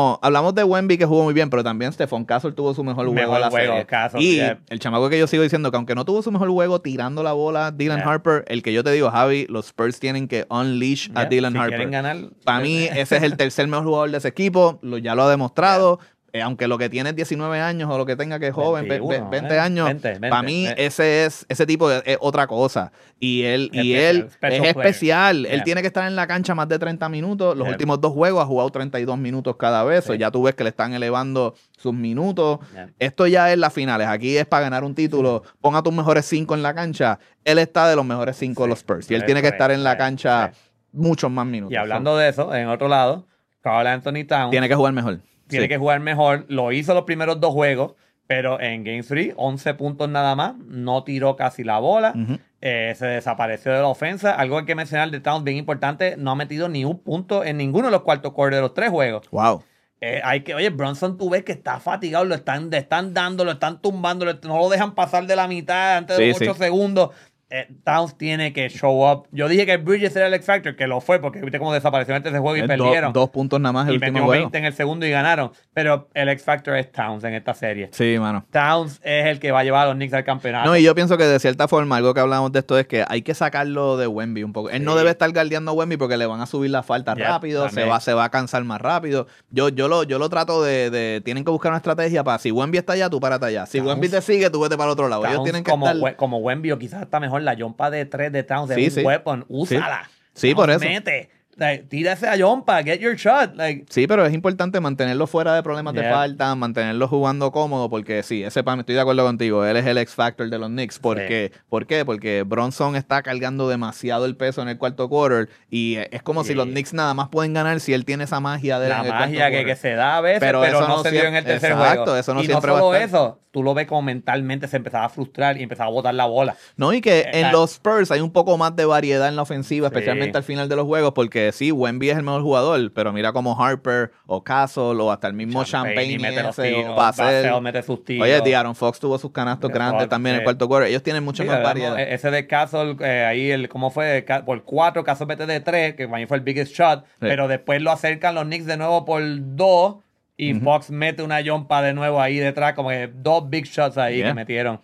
de Wemby, que jugó muy bien, pero también Stephon Castle tuvo su mejor juego en la serie. Y el chamaco que yo sigo diciendo que aunque no tuvo su mejor juego tirando la bola, Dylan Harper, el que yo te digo, Javi, los Spurs tienen que unleash a Dylan Harper. Quieren ganar. Para mí, ese es el tercer mejor jugador de ese equipo. Ya lo ha demostrado. Aunque lo que tiene es 19 años o lo que tenga que es joven, 21, 20 años, 20, para mí ese tipo es otra cosa. Y él es especial. Él tiene que estar en la cancha más de 30 minutos. Los últimos 2 juegos ha jugado 32 minutos cada vez. Sí. Ya tú ves que le están elevando sus minutos. Esto ya es las finales. Aquí es para ganar un título. Ponga tus mejores 5 en la cancha. Él está de los mejores 5 de los Spurs. Y él tiene que estar en la cancha muchos más minutos. Y hablando de eso, en otro lado, Karl Anthony Towns tiene que jugar mejor. Tiene que jugar mejor. Lo hizo los primeros 2 juegos, pero en Game 3, 11 puntos nada más. No tiró casi la bola. Se desapareció de la ofensa. Algo que hay que mencionar de Towns bien importante, no ha metido ni un punto en ninguno de los cuartos quarters de los 3 juegos. Wow. Oye, Brunson, tú ves que está fatigado, le están dando, lo están tumbando, no lo dejan pasar de la mitad antes de 8 segundos. Towns tiene que show up. Yo dije que Bridges era el X Factor, que lo fue, porque viste cómo desapareció antes de juego y perdieron. 2 puntos nada más el último juego. 20 en el segundo y ganaron. Pero el X Factor es Towns en esta serie. Sí, mano. Towns es el que va a llevar a los Knicks al campeonato. No, y yo pienso que de cierta forma, algo que hablamos de esto es que hay que sacarlo de Wemby un poco. Él no debe estar guardiando a Wemby porque le van a subir la falta rápido, se va a cansar más rápido. Yo lo trato de tienen que buscar una estrategia para si Wemby está allá, tú párate allá. Si Wemby te sigue, tú vete para el otro lado. Ellos tienen que como Wemby, o quizás está mejor la jumpa de 3 de Towns, de un weapon, úsala. Sí, por eso. Mete. Tira ese jumpa, get your shot. Sí, pero es importante mantenerlo fuera de problemas de falta, mantenerlo jugando cómodo, porque sí, estoy de acuerdo contigo, él es el X Factor de los Knicks. ¿Por qué? Porque Brunson está cargando demasiado el peso en el cuarto quarter y es como si los Knicks nada más pueden ganar si él tiene esa magia de la magia que se da a veces, pero no se dio en el tercer juego. Exacto, eso no siempre va a estar. Y no solo eso, tú lo ves como mentalmente se empezaba a frustrar y empezaba a botar la bola. No, y que en los Spurs hay un poco más de variedad en la ofensiva, especialmente al final de los juegos, porque sí, Wemby es el mejor jugador, pero mira como Harper o Castle o hasta el mismo Champagne o Basel mete sus tiros. Oye, De'Aaron Fox tuvo sus canastos grandes también en el cuarto quarter. Ellos tienen mucho más variedad. Ese de Castle, ahí ¿cómo fue? Por 4, Castle mete de 3, que para mí fue el biggest shot, pero después lo acercan los Knicks de nuevo por 2 y Fox mete una jumpa de nuevo ahí detrás, como que 2 big shots ahí que metieron.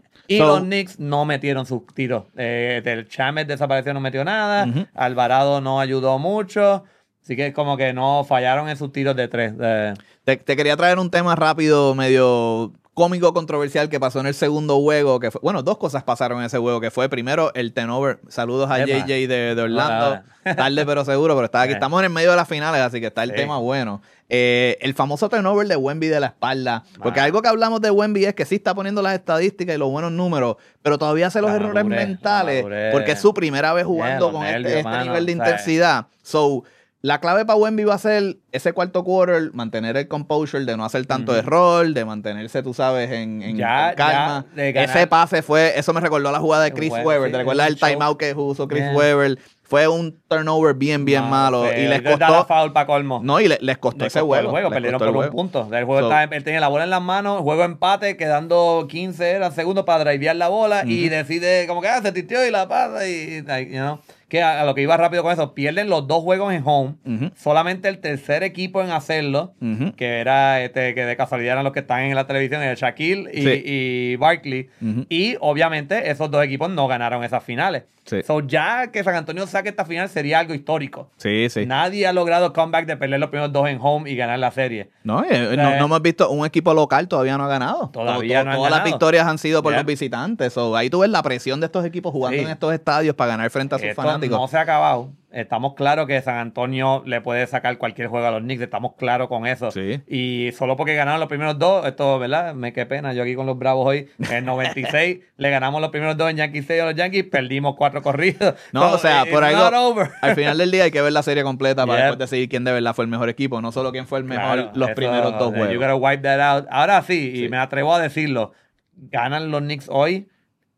Y los Knicks no metieron sus tiros. Del Chamet desapareció, no metió nada. Alvarado no ayudó mucho. Así que como que no fallaron en sus tiros de 3. Te quería traer un tema rápido, medio cómico, controversial, que pasó en el segundo juego. Que fue, bueno, 2 cosas pasaron en ese juego, que fue primero el turnover. Saludos a JJ de Orlando. Tarde pero seguro, pero está aquí. Estamos en el medio de las finales, así que está el tema bueno. El famoso turnover de Wemby de la espalda. Porque algo que hablamos de Wemby es que sí está poniendo las estadísticas y los buenos números, pero todavía hace los errores mentales, porque es su primera vez jugando con este nivel de intensidad. So, la clave para Wemby va a ser ese cuarto quarter, mantener el composure, de no hacer tanto error, de mantenerse, tú sabes, en calma. Ese pase eso me recordó la jugada de Chris Webber. ¿Te recuerdas el timeout que usó Chris Webber? Fue un turnover bien malo. Y les costó. Foul para colmo. No, y les costó ese juego. Perdieron por un punto. Él tenía la bola en las manos, juego empate, quedando 15 segundos para drivear la bola y decide, como que se titió y la pasa. Y, que a lo que iba rápido con eso, pierden los 2 juegos en home. Solamente el tercer equipo en hacerlo, que era que de casualidad eran los que están en la televisión, el Shaquille y Barkley. Y obviamente esos 2 equipos no ganaron esas finales. So, ya que San Antonio saque esta final sería algo histórico. Nadie ha logrado comeback de perder los primeros 2 en home y ganar la serie. No hemos visto un equipo local todavía no ha ganado. Todas las victorias han sido por los visitantes. So, ahí tú ves la presión de estos equipos jugando en estos estadios para ganar frente a sus fanáticos. No se ha acabado. Estamos claros que San Antonio le puede sacar cualquier juego a los Knicks. Estamos claros con eso. Y solo porque ganaron los primeros 2, esto, ¿verdad? Qué pena. Yo aquí con los Bravos hoy, en 96, le ganamos los primeros 2 en Yankees 6 a los Yankees, perdimos 4 corridos. No, o sea, por algo, al final del día hay que ver la serie completa para después decidir quién de verdad fue el mejor equipo. No solo quién fue el mejor los primeros 2 juegos. You gotta wipe that out. Ahora sí, y me atrevo a decirlo, ganan los Knicks hoy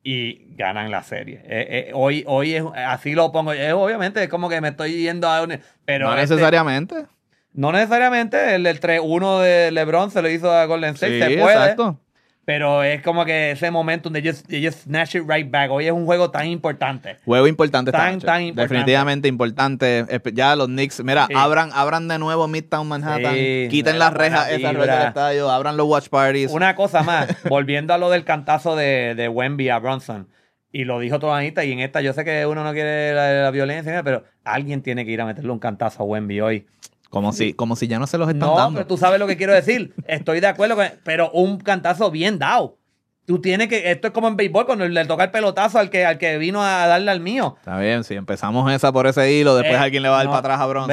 y ganan la serie. Hoy es, así lo pongo. Obviamente es como que me estoy yendo a pero no necesariamente. No necesariamente. El 3-1 de LeBron se lo hizo a Golden State. Se puede. Exacto. pero es como que ese momento donde ellos snatch it right back. Hoy es un juego tan importante. Juego importante. Tan importante. Definitivamente importante. Ya los Knicks, mira, abran de nuevo Midtown Manhattan, quiten las rejas esas del estadio, abran los watch parties. Una cosa más, volviendo a lo del cantazo de Wemby a Bronson, y lo dijo toda Anita, y en esta yo sé que uno no quiere la violencia, pero alguien tiene que ir a meterle un cantazo a Wemby hoy. Como si ya no se los están dando. No, pero tú sabes lo que quiero decir. Estoy de acuerdo pero un cantazo bien dado. Tú tienes que... Esto es como en béisbol, cuando le toca el pelotazo al que vino a darle al mío. Está bien, si empezamos esa por ese hilo, después alguien le va a dar para atrás a Bronson.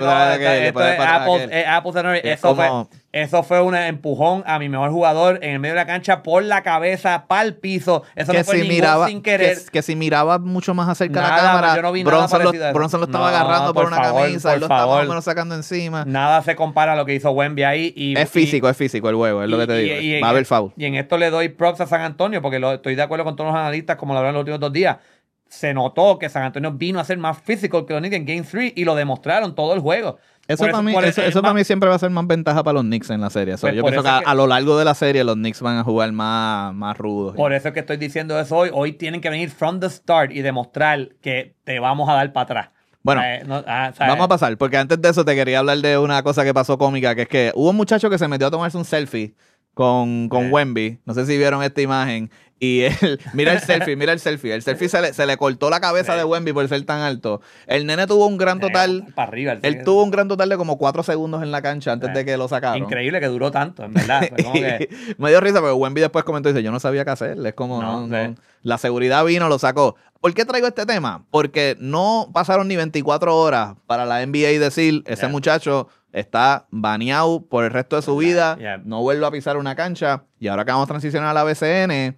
Eso fue un empujón a mi mejor jugador en el medio de la cancha por la cabeza, para el piso. Eso no fue sin querer. Que si miraba mucho más acerca de la cámara, yo no vi Bronson lo estaba agarrando por una camisa, él lo estaba más o menos sacando encima. Nada se compara a lo que hizo Wemby ahí. Es físico el juego, es lo que te digo. Va a haber foul. Y en esto le doy props a San Antonio, porque estoy de acuerdo con todos los analistas, como lo hablaron los últimos 2 días. Se notó que San Antonio vino a ser más físico que los Knicks en Game 3 y lo demostraron todo el juego. Eso para mí siempre va a ser más ventaja para los Knicks en la serie. Yo pienso que a lo largo de la serie los Knicks van a jugar más rudos. Por eso es que estoy diciendo eso hoy. Hoy tienen que venir from the start y demostrar que te vamos a dar para atrás. Bueno, vamos a pasar, porque antes de eso te quería hablar de una cosa que pasó cómica, que es que hubo un muchacho que se metió a tomarse un selfie con Wemby. No sé si vieron esta imagen. Y él, mira el selfie. El selfie se le cortó la cabeza de Wemby por ser tan alto. El nene tuvo un gran total. Para arriba, él tuvo un gran total de como 4 segundos en la cancha antes de que lo sacaron. Increíble que duró tanto, en verdad. Me dio risa porque Wemby después comentó y dice, yo no sabía qué hacer. Es como, no. La seguridad vino, lo sacó. ¿Por qué traigo este tema? Porque no pasaron ni 24 horas para la NBA decir, ese muchacho está baneado por el resto de su vida, no vuelve a pisar una cancha. Y ahora que vamos a transicionar a la BCN,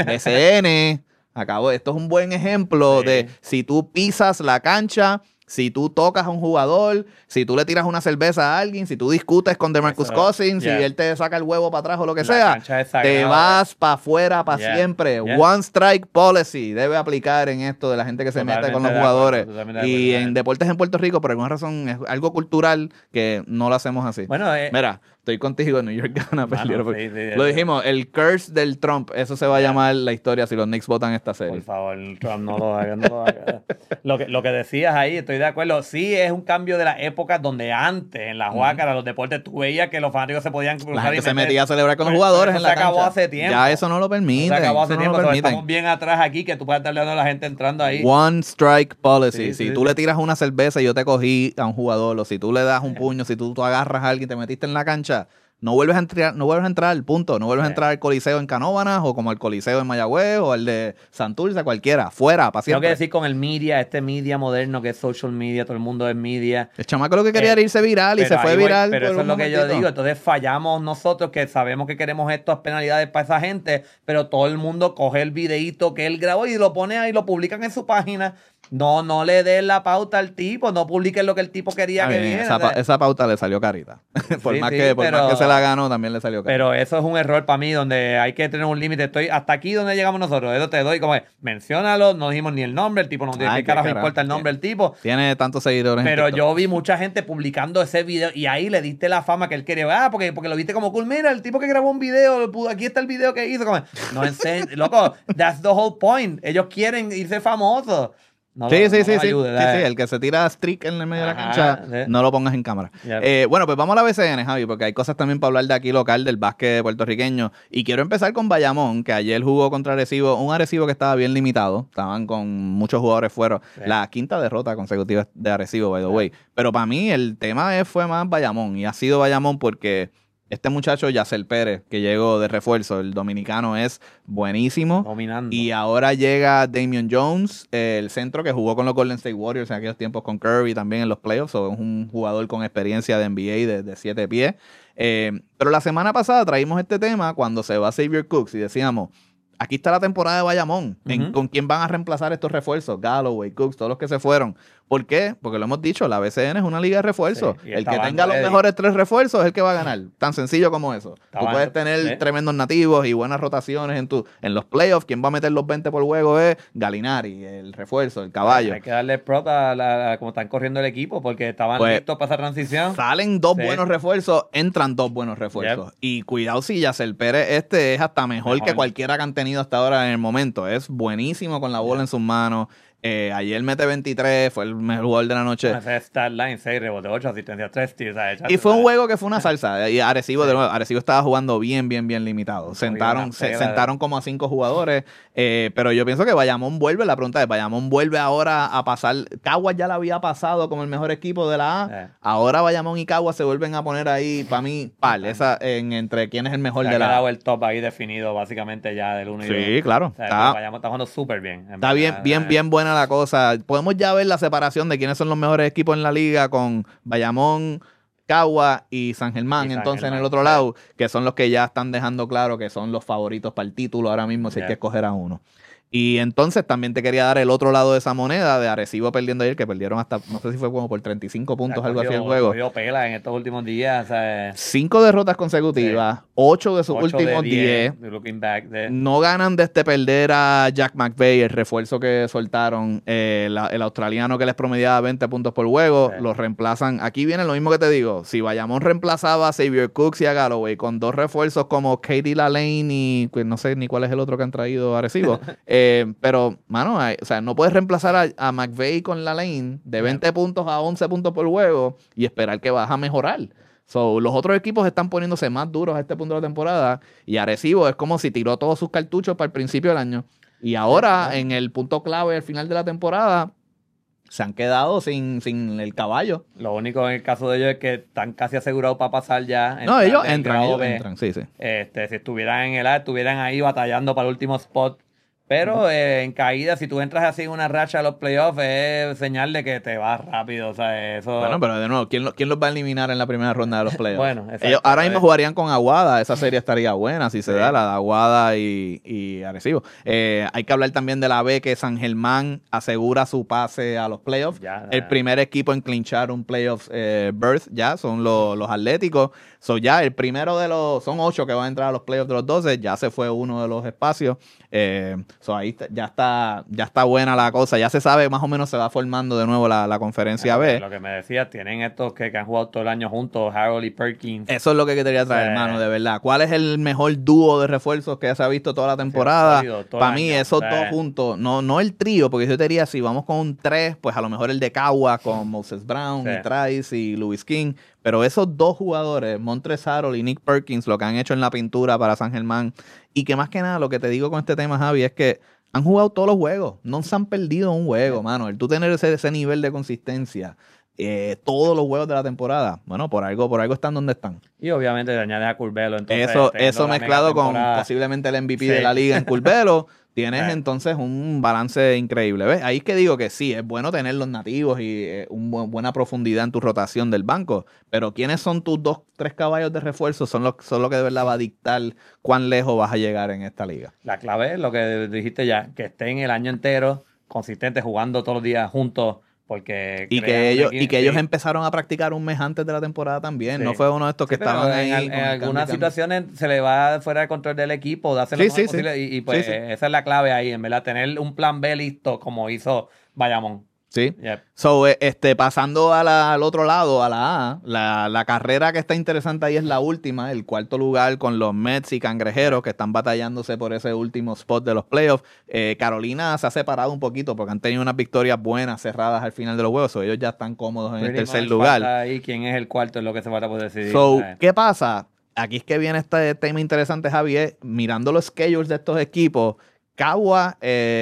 esto es un buen ejemplo de si tú pisas la cancha, si tú tocas a un jugador, si tú le tiras una cerveza a alguien, si tú discutes con DeMarcus Cousins, si él te saca el huevo para atrás o lo que sea, te vas para afuera para siempre. One strike policy debe aplicar en esto de la gente que se mete con los jugadores. Y en deportes en Puerto Rico, por alguna razón, es algo cultural que no lo hacemos así. Bueno, mira, estoy contigo, New York gana, lo dijimos, el curse del Trump, eso se va a llamar la historia si los Knicks votan esta serie. Por favor, Trump no lo haga, lo que decías ahí, estoy de acuerdo. Sí, es un cambio de la época donde antes, en la Huácara, los deportes, tú veías que los fanáticos se podían cruzar. La gente se metía a celebrar con los jugadores en la cancha. Se acabó hace tiempo. Ya eso no lo permite. Se acabó hace tiempo. Estamos bien atrás aquí, que tú puedes darle a la gente entrando ahí. One strike policy. Si tú le tiras una cerveza y yo te cogí a un jugador, o si tú le das un puño, si tú agarras a alguien y te metiste en la cancha, no vuelves a entrar, punto. No vuelves a entrar al Coliseo en Canóvanas o como al Coliseo en Mayagüez o al de Santurce, cualquiera. Fuera, para siempre. Tengo que decir con el media, este media moderno que es social media, todo el mundo es media. El chamaco lo que quería era irse viral y se fue viral. Pero eso es lo que yo digo. Entonces fallamos nosotros que sabemos que queremos estas penalidades para esa gente, pero todo el mundo coge el videíto que él grabó y lo pone ahí, lo publican en su página. No le den la pauta al tipo, no publiquen lo que el tipo quería que viera. Esa pauta le salió carita. por más que se la ganó, también le salió carita. Pero eso es un error para mí, donde hay que tener un límite. Estoy hasta aquí donde llegamos nosotros. Eso te doy como menciónalo, no dijimos ni el nombre, el tipo no tiene qué carajo importa el nombre del tipo. Tiene tantos seguidores. Pero yo vi mucha gente publicando ese video y ahí le diste la fama que él quería. Porque lo viste como cool. Mira, el tipo que grabó un video, aquí está el video que hizo. Como, no enseñes, loco, that's the whole point. Ellos quieren irse famosos. Sí, el que se tira streak en el medio de la cancha, no lo pongas en cámara. Bueno, pues vamos a la BCN, Javi, porque hay cosas también para hablar de aquí local, del básquet puertorriqueño. Y quiero empezar con Bayamón, que ayer jugó contra Arecibo, un Arecibo que estaba bien limitado. Estaban con muchos jugadores fuera. La quinta derrota consecutiva de Arecibo, by the way. Pero para mí el tema fue más Bayamón, y ha sido Bayamón porque este muchacho, Yacel Pérez, que llegó de refuerzo, el dominicano, es buenísimo. Dominando. Y ahora llega Damian Jones, el centro que jugó con los Golden State Warriors en aquellos tiempos con Curry también en los playoffs. Es un jugador con experiencia de NBA de 7 pies. Pero la semana pasada traímos este tema cuando se va Xavier Cooks y decíamos, aquí está la temporada de Bayamón. ¿Con quién van a reemplazar estos refuerzos? Galloway, Cooks, todos los que se fueron. ¿Por qué? Porque lo hemos dicho, la BCN es una liga de refuerzos. Sí, el que tenga los mejores 3 refuerzos es el que va a ganar. Tan sencillo como eso. Tú puedes tener tremendos nativos y buenas rotaciones en los playoffs. Quien va a meter los 20 por juego es Gallinari, el refuerzo, el caballo. Hay que darle prop a como están corriendo el equipo porque estaban listos para esa transición. Salen 2 buenos refuerzos, entran 2 buenos refuerzos. Y cuidado si Yasser Pérez es hasta mejor que cualquiera que han tenido hasta ahora en el momento. Es buenísimo con la bola en sus manos. Ayer mete 23, fue el mejor jugador de la noche. Ese stat line, 6 rebotes, 8 asistencias, 3 tiros. Y fue un juego que fue una salsa. Y Arecibo, de nuevo, Arecibo estaba jugando bien limitado. Sentaron como a 5 jugadores. Pero yo pienso que Bayamón vuelve. La pregunta es, ¿Bayamón vuelve ahora a pasar? Caguas ya la había pasado como el mejor equipo de la A. Ahora Bayamón y Caguas se vuelven a poner ahí, para mí, entre quién es el mejor de la A. Ha quedado el top ahí definido básicamente ya del 1 y 2. Sí, claro. O sea, Bayamón está jugando súper bien. Está bien buena la cosa. Podemos ya ver la separación de quiénes son los mejores equipos en la liga con Bayamón, Cagua y San Germán, entonces en el otro lado, que son los que ya están dejando claro que son los favoritos para el título ahora mismo si hay que escoger a uno. Y entonces también te quería dar el otro lado de esa moneda de Arecibo perdiendo ayer, que perdieron hasta, no sé si fue como por 35 puntos, algo así el juego. Cogió pela en estos últimos días. 5 derrotas consecutivas, 8 de sus últimos 10. No ganan desde perder a Jack McVay, el refuerzo que soltaron, el australiano que les promediaba 20 puntos por juego, los reemplazan. Aquí viene lo mismo que te digo, si Bayamón reemplazaba a Xavier Cooks y a Galloway con 2 refuerzos como Katie Lalane y pues no sé ni cuál es el otro que han traído a Arecibo. Pero, mano, o sea, no puedes reemplazar a McVay con la lane de 20 puntos a 11 puntos por juego y esperar que vas a mejorar. Los otros equipos están poniéndose más duros a este punto de la temporada y Arecibo es como si tiró todos sus cartuchos para el principio del año. Y ahora, en el punto clave al final de la temporada, se han quedado sin el caballo. Lo único en el caso de ellos es que están casi asegurados para pasar ya. No, ellos entran, sí. Si estuvieran en el A, estuvieran ahí batallando para el último spot. Pero en caída, si tú entras así en una racha de los playoffs, es señal de que te vas rápido. O sea, eso... Bueno, pero de nuevo, ¿quién los va a eliminar en la primera ronda de los playoffs? Bueno, ellos ahora mismo jugarían con Aguada. Esa serie estaría buena si se da, la de Aguada y Arecibo. Hay que hablar también de la B, que San Germán asegura su pase a los playoffs. El primer equipo en clinchar un playoffs berth ya son los Atléticos. Ya el primero son 8 que van a entrar a los playoffs de los 12. Ya se fue uno de los espacios. Ahí ya está buena la cosa. Ya se sabe, más o menos se va formando de nuevo la conferencia B. Lo que me decías, tienen estos que han jugado todo el año juntos, Harold y Perkins. Eso es lo que quería traer, hermano, de verdad. ¿Cuál es el mejor dúo de refuerzos que se ha visto toda la temporada? Para mí, esos dos juntos, no el trío, porque yo te diría, si vamos con un 3, pues a lo mejor el de Cagua con Moses Brown y Trice y Louis King. Pero esos 2 jugadores, Montrezl Harrell y Nick Perkins, lo que han hecho en la pintura para San Germán, y que más que nada lo que te digo con este tema, Javi, es que han jugado todos los juegos, no se han perdido un juego, mano. El tú tener ese nivel de consistencia, todos los juegos de la temporada, bueno, por algo están donde están. Y obviamente le añades a Curbelo. Entonces, eso mezclado con posiblemente el MVP de la liga en Curbelo, tienes entonces un balance increíble. ¿Ves? Ahí es que digo que sí, es bueno tener los nativos y buena profundidad en tu rotación del banco, pero ¿quiénes son tus 2-3 caballos de refuerzo? Son lo que de verdad va a dictar cuán lejos vas a llegar en esta liga. La clave es lo que dijiste ya, que estén el año entero consistentes, jugando todos los días juntos. Que ellos empezaron a practicar un mes antes de la temporada también. No fue uno de estos que estaban ahí. En algunas situaciones se le va fuera de control del equipo, de hacer lo mejor posible. Y pues esa es la clave ahí, en verdad, tener un plan B listo como hizo Bayamón. Sí. Yep. Pasando al otro lado, a la A, la carrera que está interesante ahí es la última, el 4º lugar con los Mets y Cangrejeros que están batallándose por ese último spot de los playoffs. Carolina se ha separado un poquito porque han tenido unas victorias buenas cerradas al final de los juegos. Ellos ya están cómodos en el tercer lugar. Ahí quién es el cuarto es lo que se va a poder decidir. ¿Qué pasa? Aquí es que viene este tema interesante, Javi, mirando los schedules de estos equipos. Cagua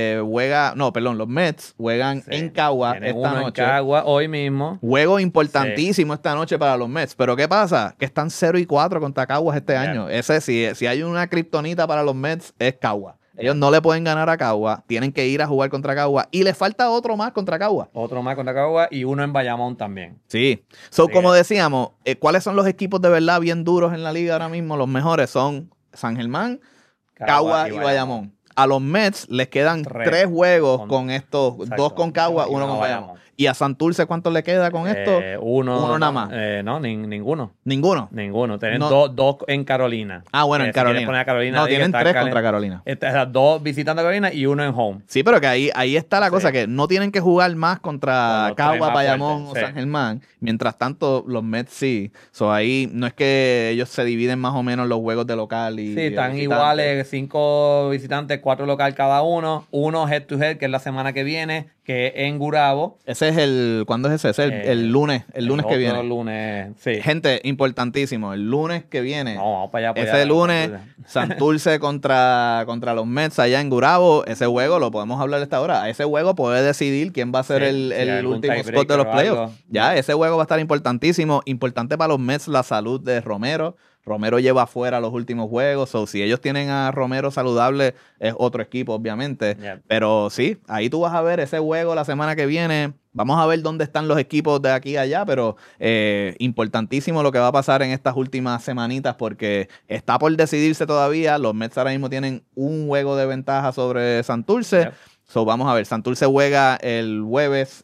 los Mets juegan en Cagua esta noche. En Cagua hoy mismo. Juego importantísimo esta noche para los Mets. Pero ¿qué pasa? Que están 0-4 contra Caguas este año. Si hay una kriptonita para los Mets, es Cagua. Ellos no le pueden ganar a Cagua. Tienen que ir a jugar contra Cagua. Y les falta otro más contra Cagua. Otro más contra Cagua y uno en Bayamón también. Sí. Como decíamos, ¿cuáles son los equipos de verdad bien duros en la liga ahora mismo? Los mejores son San Germán, Cagua y Bayamón. a los Mets les quedan 3 juegos con estos, exacto, 2 con Cagua, 1 con Bayamón. ¿Y a Santurce cuánto le queda con esto? Uno nada más. No, ninguno. ¿Ninguno? Tienen 2 en Carolina. Ah, bueno, en Carolina. Poner a Carolina. No, tienen 3 contra Carolina. 2 visitando a Carolina y 1 en home. Sí, pero que ahí está la cosa, que no tienen que jugar más contra Cagua, Bayamón o San Germán. Mientras tanto, los Mets sí. Ahí no es que ellos se dividen más o menos los juegos de local y sí, están iguales, 5 visitantes, 4 local cada uno. 1 head to head, que es la semana que viene, que es en Gurabo. Ese es ¿cuándo es ese? Es el lunes. El lunes que viene. El lunes, sí. Gente, importantísimo. El lunes que viene. No, vamos para allá. Ese lunes, Santurce contra los Mets allá en Gurabo. Ese juego lo podemos hablar a esta hora. Ese juego puede decidir quién va a ser el último spot de los playoffs. Ya, ese juego va a estar importantísimo. Importante para los Mets la salud de Romero. Romero lleva afuera los últimos juegos, o si ellos tienen a Romero saludable, es otro equipo, obviamente. Yep. Pero sí, ahí tú vas a ver ese juego la semana que viene. Vamos a ver dónde están los equipos de aquí a allá, pero importantísimo lo que va a pasar en estas últimas semanitas, porque está por decidirse todavía. Los Mets ahora mismo tienen un juego de ventaja sobre Santurce. Yep. Vamos a ver, Santurce juega el jueves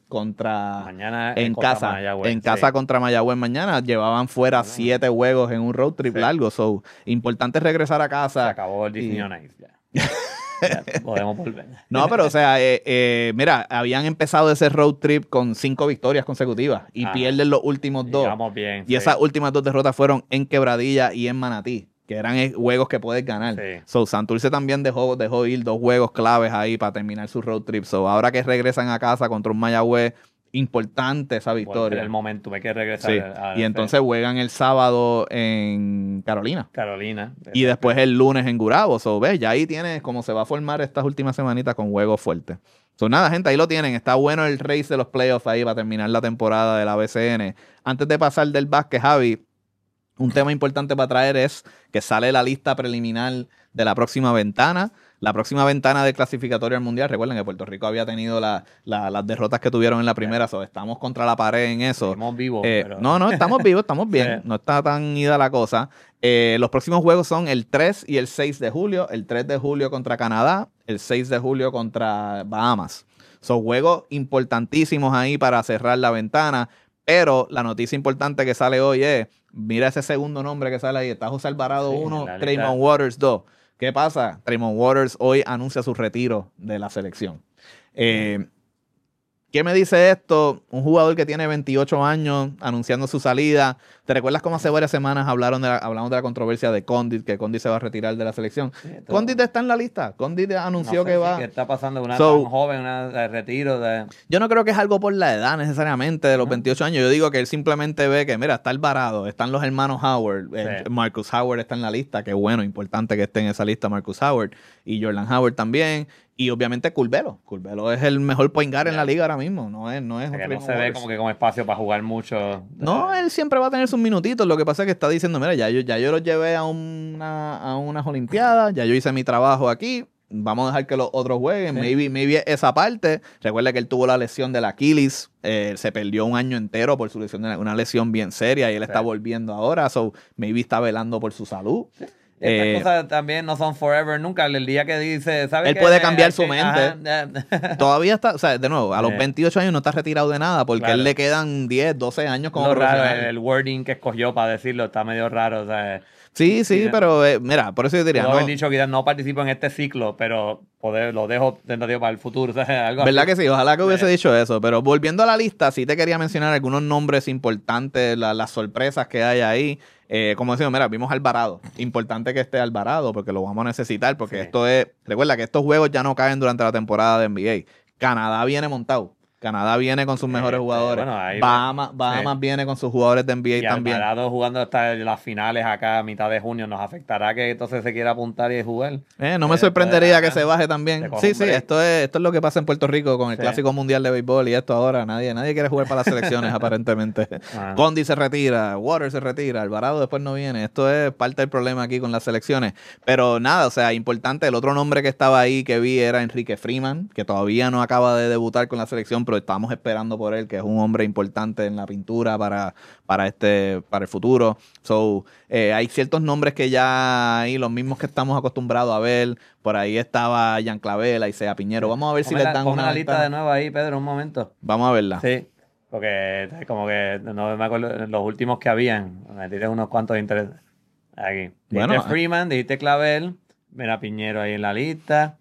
mañana en casa. Mayagüez, en casa contra Mayagüez mañana. Llevaban fuera 7 juegos en un road trip largo. Importante regresar a casa. Se acabó el Disney on Ice ya. Ya podemos volver. No, pero o sea, mira, habían empezado ese road trip con 5 victorias consecutivas y pierden los últimos 2. Vamos bien. Y esas últimas 2 derrotas fueron en Quebradilla y en Manatí, que eran juegos que puedes ganar. Sí. Santurce también dejó ir 2 juegos claves ahí para terminar su road trip. Ahora que regresan a casa contra un Mayagüez, importante esa victoria. El momento, hay que regresar. Sí. Y entonces juegan el sábado en Carolina. Y después el lunes en Gurabo. ¿Ves? Ya ahí tienes cómo se va a formar estas últimas semanitas con juegos fuertes. Nada, gente, ahí lo tienen. Está bueno el race de los playoffs ahí para terminar la temporada de la BCN. Antes de pasar del básquet, Javi, un tema importante para traer es que sale la lista preliminar de la próxima ventana. La próxima ventana de clasificatorio al Mundial. Recuerden que Puerto Rico había tenido las derrotas que tuvieron en la primera. Estamos contra la pared en eso. Estamos vivos. No, estamos vivos, estamos bien. No está tan ida la cosa. Los próximos juegos son el 3 y el 6 de julio. El 3 de julio contra Canadá. El 6 de julio contra Bahamas. Son juegos importantísimos ahí para cerrar la ventana. Pero la noticia importante que sale hoy es, mira ese segundo nombre que sale ahí, está José Alvarado 1, Tremont Waters 2. ¿Qué pasa? Tremont Waters hoy anuncia su retiro de la selección. ¿Qué me dice esto? Un jugador que tiene 28 años anunciando su salida. ¿Te recuerdas cómo hace varias semanas hablamos de la controversia de Condit, que Condit se va a retirar de la selección? Sí, Condit está en la lista. Condit anunció que va. ¿Qué está pasando? Una tan joven, un retiro de... Yo no creo que es algo por la edad necesariamente de los 28 años. Yo digo que él simplemente ve que, mira, está Alvarado, están los hermanos Howard. Marcus Howard está en la lista. Qué bueno, importante que esté en esa lista Marcus Howard. Y Jordan Howard también. Y obviamente Curbelo. Curbelo es el mejor point guard en la liga ahora mismo. No es que no se ve como que con espacio para jugar mucho. No, él siempre va a tener sus minutitos. Lo que pasa es que está diciendo, mira, ya yo los llevé a unas olimpiadas, ya yo hice mi trabajo aquí. Vamos a dejar que los otros jueguen. Sí. Maybe esa parte. Recuerda que él tuvo la lesión del Aquiles. Se perdió un año entero por su lesión, una lesión bien seria, y él está volviendo ahora. Maybe está velando por su salud. Sí. Estas cosas también no son forever nunca. El día que dice, ¿sabes? Él puede cambiar su mente. Todavía está, o sea, de nuevo, a los 28 años no está retirado de nada, porque él le quedan 10, 12 años como profesional. El wording que escogió para decirlo está medio raro, o sea. Sí, pero mira, por eso yo diría. Puedo haber dicho que no participo en este ciclo, pero lo dejo tentativo para el futuro. Algo ¿verdad así? Que sí? Ojalá que hubiese dicho eso. Pero volviendo a la lista, sí te quería mencionar algunos nombres importantes, las sorpresas que hay ahí. Como decimos, mira, vimos Alvarado. Importante que esté Alvarado, porque lo vamos a necesitar, porque esto es... Recuerda que estos juegos ya no caen durante la temporada de NBA. Canadá viene montado. Canadá viene con sus mejores jugadores. Bueno, Bahamas viene con sus jugadores de NBA y también. Alvarado jugando hasta las finales acá a mitad de junio. ¿Nos afectará que entonces se quiera apuntar y jugar? No me sorprendería que se baje también. Sí, esto es lo que pasa en Puerto Rico con el Clásico Mundial de Béisbol y esto ahora. Nadie quiere jugar para las selecciones aparentemente. Condi se retira, Waters se retira, Alvarado después no viene. Esto es parte del problema aquí con las selecciones. Pero nada, o sea, importante. El otro nombre que estaba ahí que vi era Enrique Freeman, que todavía no acaba de debutar con la selección, pero estábamos esperando por él, que es un hombre importante en la pintura para el futuro. So, hay ciertos nombres que ya hay, los mismos que estamos acostumbrados a ver. Por ahí estaba Jean Clavel, Isaiah Piñero. Vamos a ver si les dan una lista de nuevo ahí, Pedro, un momento. Vamos a verla. Sí, porque como que no me acuerdo, los últimos que habían, me tiré unos cuantos de interés. Aquí. Dijiste Freeman, dijiste Clavel, mira Piñero ahí en la lista.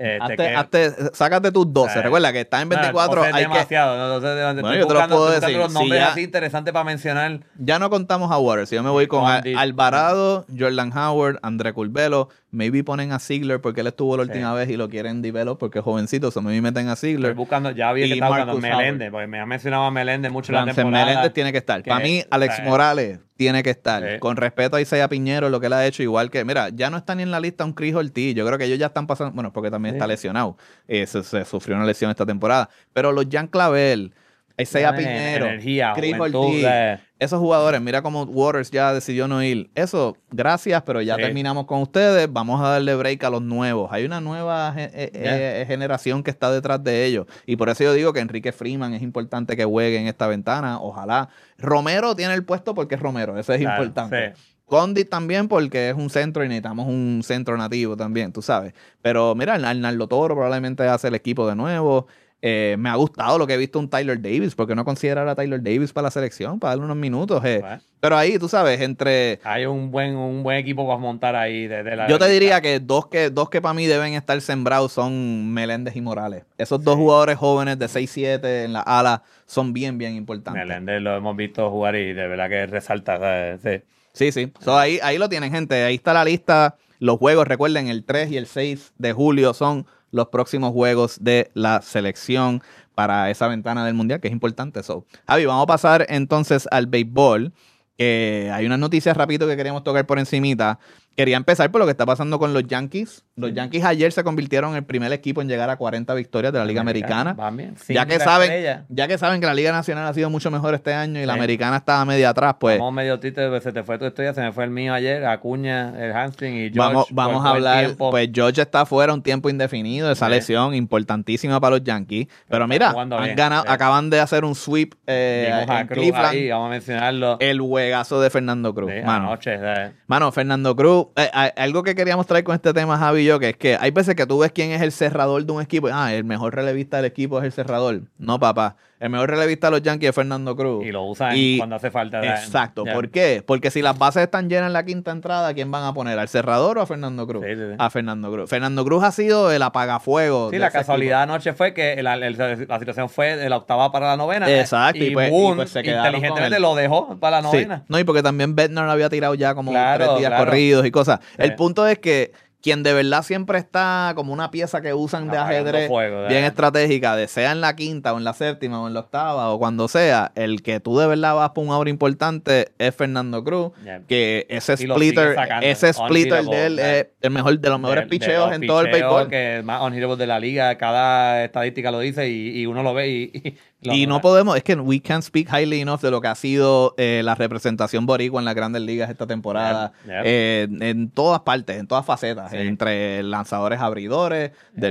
Sácate tus 12. Recuerda que está en 24. Hay demasiado. Bueno, yo te lo puedo decir. Los nombres así interesantes para mencionar. Ya no contamos a Waters. Yo me voy con Alvarado, Jordan Howard, André Curbelo. Maybe ponen a Ziegler porque él estuvo la última vez y lo quieren develop porque es jovencito. So maybe meten a Ziegler. Ya vi que estaba buscando Meléndez, porque me ha mencionado a Meléndez mucho en la temporada. Meléndez tiene que estar. Para mí, Alex Morales tiene que estar. Con respeto a Isaiah Piñero, lo que él ha hecho, igual que, mira, ya no está ni en la lista un Chris Ortiz. Yo creo que ellos ya están pasando, bueno, porque también está lesionado. Se sufrió una lesión esta temporada. Pero los Jean Clavel, Isaiah Piñero, Chris Ortiz, esos jugadores, mira cómo Waters ya decidió no ir. Eso, gracias, pero ya terminamos con ustedes. Vamos a darle break a los nuevos. Hay una nueva generación que está detrás de ellos. Y por eso yo digo que Enrique Freeman es importante que juegue en esta ventana. Ojalá. Romero tiene el puesto porque es Romero. Eso es importante. Sí. Condit también porque es un centro y necesitamos un centro nativo también, tú sabes. Pero mira, Arnaldo Toro probablemente hace el equipo de nuevo. Me ha gustado lo que he visto un Tyler Davis, porque no considerar a Tyler Davis para la selección, para darle unos minutos. Pero ahí, tú sabes, hay un buen equipo para montar ahí. Yo te diría que dos que para mí deben estar sembrados son Meléndez y Morales. Esos dos jugadores jóvenes de 6'7" en la ala son bien importantes. Meléndez lo hemos visto jugar y de verdad que resalta, ¿sabes? Sí. So, ahí lo tienen, gente. Ahí está la lista. Los juegos, recuerden, el 3 y el 6 de julio son los próximos juegos de la selección para esa ventana del Mundial, que es importante. So, Javi, vamos a pasar entonces al béisbol. Hay unas noticias rapidito que queríamos tocar por encimita. Quería empezar por lo que está pasando con los Yankees. Los Yankees ayer se convirtieron en el primer equipo en llegar a 40 victorias de la Liga Americana. Ya que saben que la Liga Nacional ha sido mucho mejor este año y la Americana estaba media atrás, pues... Estamos medio tristes, se te fue tu historia, se me fue el mío ayer, Acuña, el hamstring y George. Vamos a hablar, pues George está fuera un tiempo indefinido, esa lesión importantísima para los Yankees. Pero mira, han ganado, acaban de hacer un sweep en Cleveland. Ahí, vamos a mencionarlo. El juegazo de Fernando Cruz. Mano, Fernando Cruz. Algo que queríamos traer con este tema, Javi y yo, que es que hay veces que tú ves quién es el cerrador de un equipo. El mejor relevista del equipo es el cerrador. No, papá. El mejor relevista de los Yankees es Fernando Cruz. Y lo usan cuando hace falta. Exacto. ¿Por qué? Porque si las bases están llenas en la quinta entrada, ¿a quién van a poner? ¿Al cerrador o a Fernando Cruz? Sí. A Fernando Cruz. Fernando Cruz ha sido el apagafuegos. Sí, la casualidad anoche fue que la situación fue de la octava para la novena. Exacto. Y pues se inteligentemente lo dejó para la novena. Sí. No, y porque también Bednar había tirado ya como 3 días corridos y cosas. Sí. El punto es que quien de verdad siempre está como una pieza que usan de ajedrez bien estratégica, sea en la quinta o en la séptima o en la octava o cuando sea, el que tú de verdad vas por un out importante es Fernando Cruz, que ese splitter de él es el mejor de los mejores picheos en todo el béisbol. Que es más unhittable de la liga, cada estadística lo dice y uno lo ve y no podemos, es que we can't speak highly enough de lo que ha sido la representación boricua en las grandes ligas esta temporada, en todas partes, en todas facetas, entre lanzadores abridores, del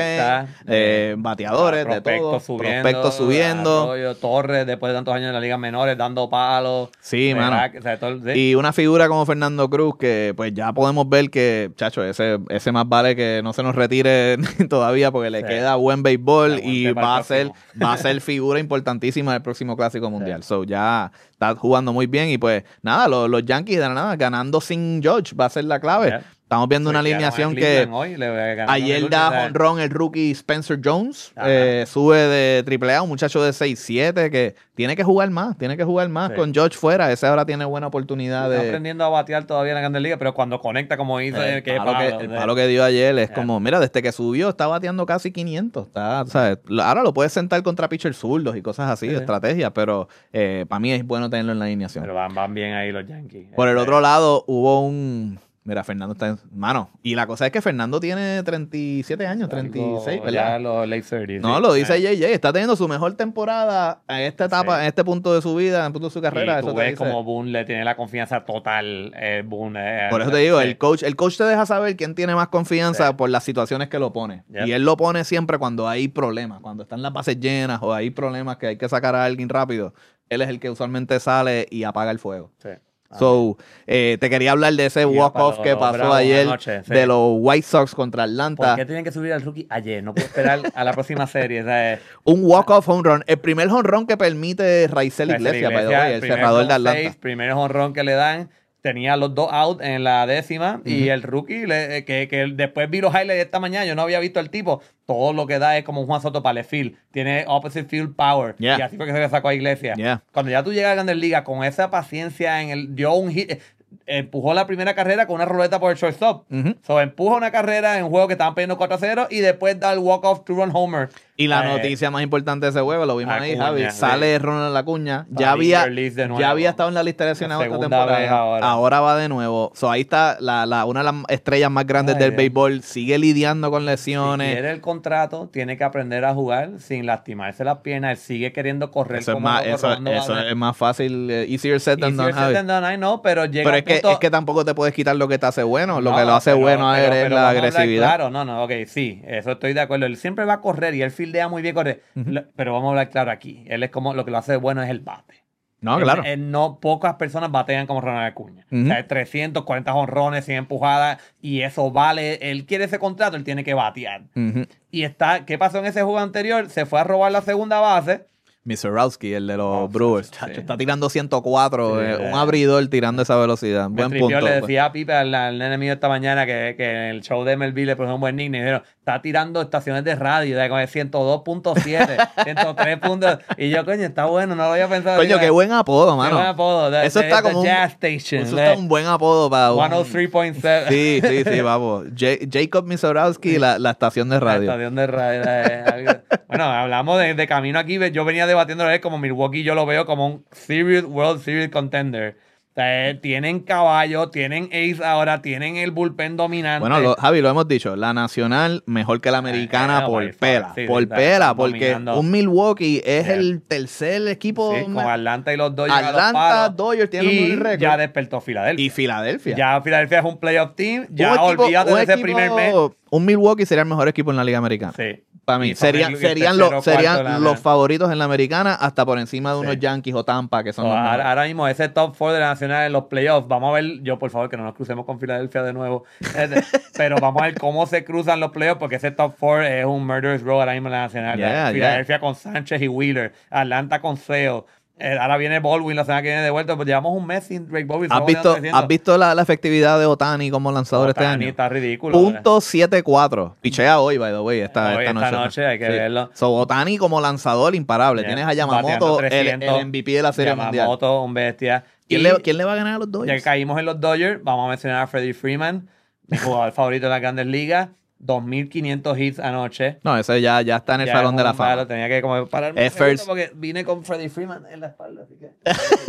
bullpen, bateadores, de todo, prospectos subiendo. Arroyo, Torres, después de tantos años en las ligas menores, dando palos. Sí, mano. Y una figura como Fernando Cruz, que pues ya podemos ver que, chacho, ese más vale que no se nos retire todavía porque le queda buen béisbol y va a ser figura importantísima del próximo Clásico Mundial. So ya está jugando muy bien y pues nada, los Yankees de nada ganando sin George va a ser la clave. Estamos viendo una alineación que ayer da jonrón el rookie Spencer Jones, sube de AAA, un muchacho de 6'7", que tiene que jugar más con George fuera. Ese ahora tiene buena oportunidad Está aprendiendo a batear todavía en la Grande Liga, pero cuando conecta como hizo, el palo que dio ayer es como, mira, desde que subió está bateando casi 500. ¿Sabes? Ahora lo puedes sentar contra pitchers zurdos y cosas así, estrategia, pero para mí es bueno tenerlo en la alineación. Pero van bien ahí los Yankees. Por el otro lado, hubo un... Mira, Fernando está... Mano, y la cosa es que Fernando tiene 37 años, 36, ¿verdad? Ya los late 30. No, lo dice JJ. Está teniendo su mejor temporada en esta etapa, en este punto de su vida, en el punto de su carrera. Y tú ves como Boone le tiene la confianza total. Boone, por eso te digo, el coach te deja saber quién tiene más confianza por las situaciones que lo pone. Y él lo pone siempre cuando hay problemas, cuando están las bases llenas o hay problemas que hay que sacar a alguien rápido. Él es el que usualmente sale y apaga el fuego. Sí. Te quería hablar de ese walk-off que pasó ayer de los White Sox contra Atlanta. ¿Por qué tienen que subir al rookie ayer? No puedo esperar a la próxima serie. Un walk-off home run. El primer home run que permite Raisel Iglesias, el cerrador de Atlanta. Primer home run que le dan. Tenía los 2 out en la 10ª y el rookie, que después vi los highlights esta mañana, yo no había visto el tipo, todo lo que da es como un Juan Soto para left field, tiene opposite field power, y así fue que se sacó a Iglesias. Cuando ya tú llegas a Grandes Ligas con esa paciencia, dio un hit, empujó la primera carrera con una roleta por el shortstop. Empuja una carrera en un juego que estaban perdiendo 4-0 y después da el walk-off two-run homer. Y la noticia más importante de ese juego, lo vimos ahí, Javi, sale Ronald Acuña. Ya había estado en la lista de lesionados esta temporada. Ahora va de nuevo. Ahí está una de las estrellas más grandes del béisbol. Sigue lidiando con lesiones. Si quiere el contrato, tiene que aprender a jugar sin lastimarse las piernas. Él sigue queriendo correr. Eso es más fácil. Easier said than done, Javi. Pero llega es que tampoco te puedes quitar lo que te hace bueno. Lo que lo hace bueno a él es la agresividad. Claro, ok, sí. Eso estoy de acuerdo. Él siempre va a correr y él fildea muy bien correr. Pero vamos a hablar claro aquí. Él es como, lo que lo hace bueno es el bate. No, claro. Pocas personas batean como Ronald Acuña. O sea, 340 jonrones, 100 empujadas, y eso vale. Él quiere ese contrato, él tiene que batear. Y ¿qué pasó en ese juego anterior? Se fue a robar la segunda base. Mizorowski, el de los Brewers. Está tirando 104, un abridor tirando esa velocidad. Buen punto. Le decía a Pipe, al nene mío esta mañana, que en el show de MLB le puso un buen nickname. Dijeron, está tirando estaciones de radio, con el 102.7, 103 puntos. Y yo, coño, está bueno, no lo había pensado. Coño, qué buen apodo, mano. Qué buen apodo. Eso está como Jazz Station. Eso está un buen apodo para 103.7. Sí, vamos. Jacob Mizorowski, la estación de radio. La estación de radio. Bueno, hablamos de camino aquí. Yo venía debatiendo como Milwaukee, yo lo veo como un World Series contender. O sea, tienen caballo, tienen ace ahora, tienen el bullpen dominante. Bueno, Javi, lo hemos dicho, la nacional mejor que la americana por pela. Porque un Milwaukee es el tercer equipo. Sí, con Atlanta y los Dodgers. Atlanta, Dodgers tienen un récord. Ya despertó Filadelfia. Y Filadelfia. Ya Filadelfia es un playoff team. Ya olvídate de ese primer mes. Un Milwaukee sería el mejor equipo en la Liga Americana. Sí. Para mí, serían los favoritos en la americana hasta por encima de unos Yankees o Tampa, que son los ahora mismo ese top 4 de la nacional en los playoffs, vamos a ver, yo por favor que no nos crucemos con Filadelfia de nuevo, pero vamos a ver cómo se cruzan los playoffs, porque ese top 4 es un murderous row ahora mismo en la nacional. Filadelfia con Sánchez y Wheeler, Atlanta con Sale. Ahora viene Baldwin la semana que viene de vuelta, pues llevamos un mes sin Drake Baldwin. ¿Has visto la efectividad de Ohtani como lanzador este año? Está ridículo. .74. Pichea hoy, by the way, esta noche hay que verlo. Ohtani como lanzador imparable. Tienes a Yamamoto, el MVP de la Serie Mundial. Yamamoto, un bestia. ¿Quién le va a ganar a los Dodgers? Ya caímos en los Dodgers, vamos a mencionar a Freddie Freeman, mi jugador favorito de las Grandes Ligas. 2.500 hits anoche. No, ese ya está en el Salón de la Fama. Tenía que como pararme porque vine con Freddie Freeman en la espalda, así que...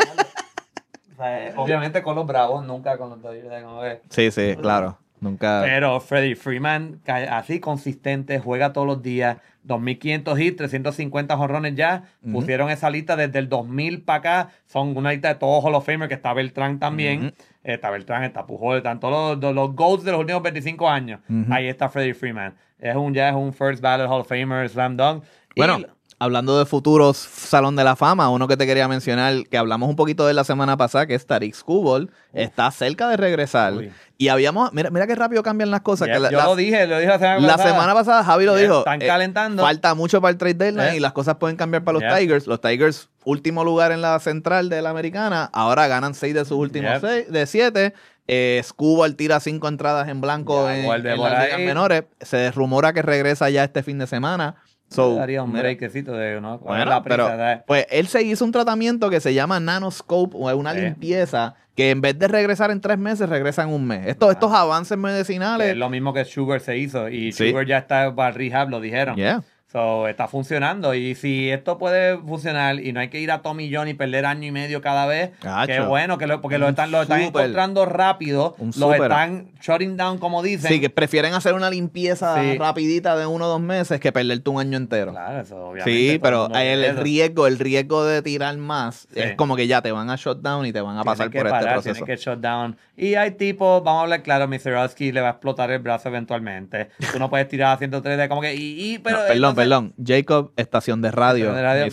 O sea, obviamente con los Bravos, nunca con los Dodgers. Sí, claro. Nunca. Pero Freddie Freeman, así consistente, juega todos los días. 2.500 hits, 350 jonrones ya. Pusieron esa lista desde el 2000 para acá. Son una lista de todos Hall of Famer, que está Beltrán también. Está Beltrán, está Pujol, están todos los GOATs de los últimos 25 años. Ahí está Freddie Freeman. Ya es un First Ballot Hall of Famer, Slam Dunk. Bueno, hablando de futuros Salón de la Fama, uno que te quería mencionar, que hablamos un poquito de la semana pasada, que es Tarik Skubal, está cerca de regresar. Y mira qué rápido cambian las cosas. Yo lo dije la semana pasada. La semana pasada Javi lo dijo. Están calentando. Falta mucho para el trade deadline y las cosas pueden cambiar para los Tigers. Los Tigers, último lugar en la central de la americana, ahora ganan 6 de sus últimos 7. Skubal tira 5 entradas en blanco en las ligas menores. Se rumora que regresa ya este fin de semana. Daría un breakcito de ¿no? Bueno, pero pues él se hizo un tratamiento que se llama nanoscope, o una limpieza, que en vez de regresar en 3 meses, regresa en un mes. Estos avances medicinales. Es lo mismo que Sugar se hizo, y Sugar ya está para rehab, lo dijeron. So, está funcionando. Y si esto puede funcionar y no hay que ir a Tommy John y perder año y medio cada vez, qué bueno, porque lo están encontrando rápido, los están shutting down, como dicen. Sí, que prefieren hacer una limpieza rapidita de 1 o 2 meses que perderte un año entero. Claro, eso obviamente. Sí, pero el riesgo de tirar más es como que ya te van a shut down y te van a pasar por este proceso. Tienen que shut down. Y hay tipos, vamos a hablar claro, Mr. Oski le va a explotar el brazo eventualmente. Tú no puedes tirar a 103 de como que... Perdón. Jacob, estación de radio.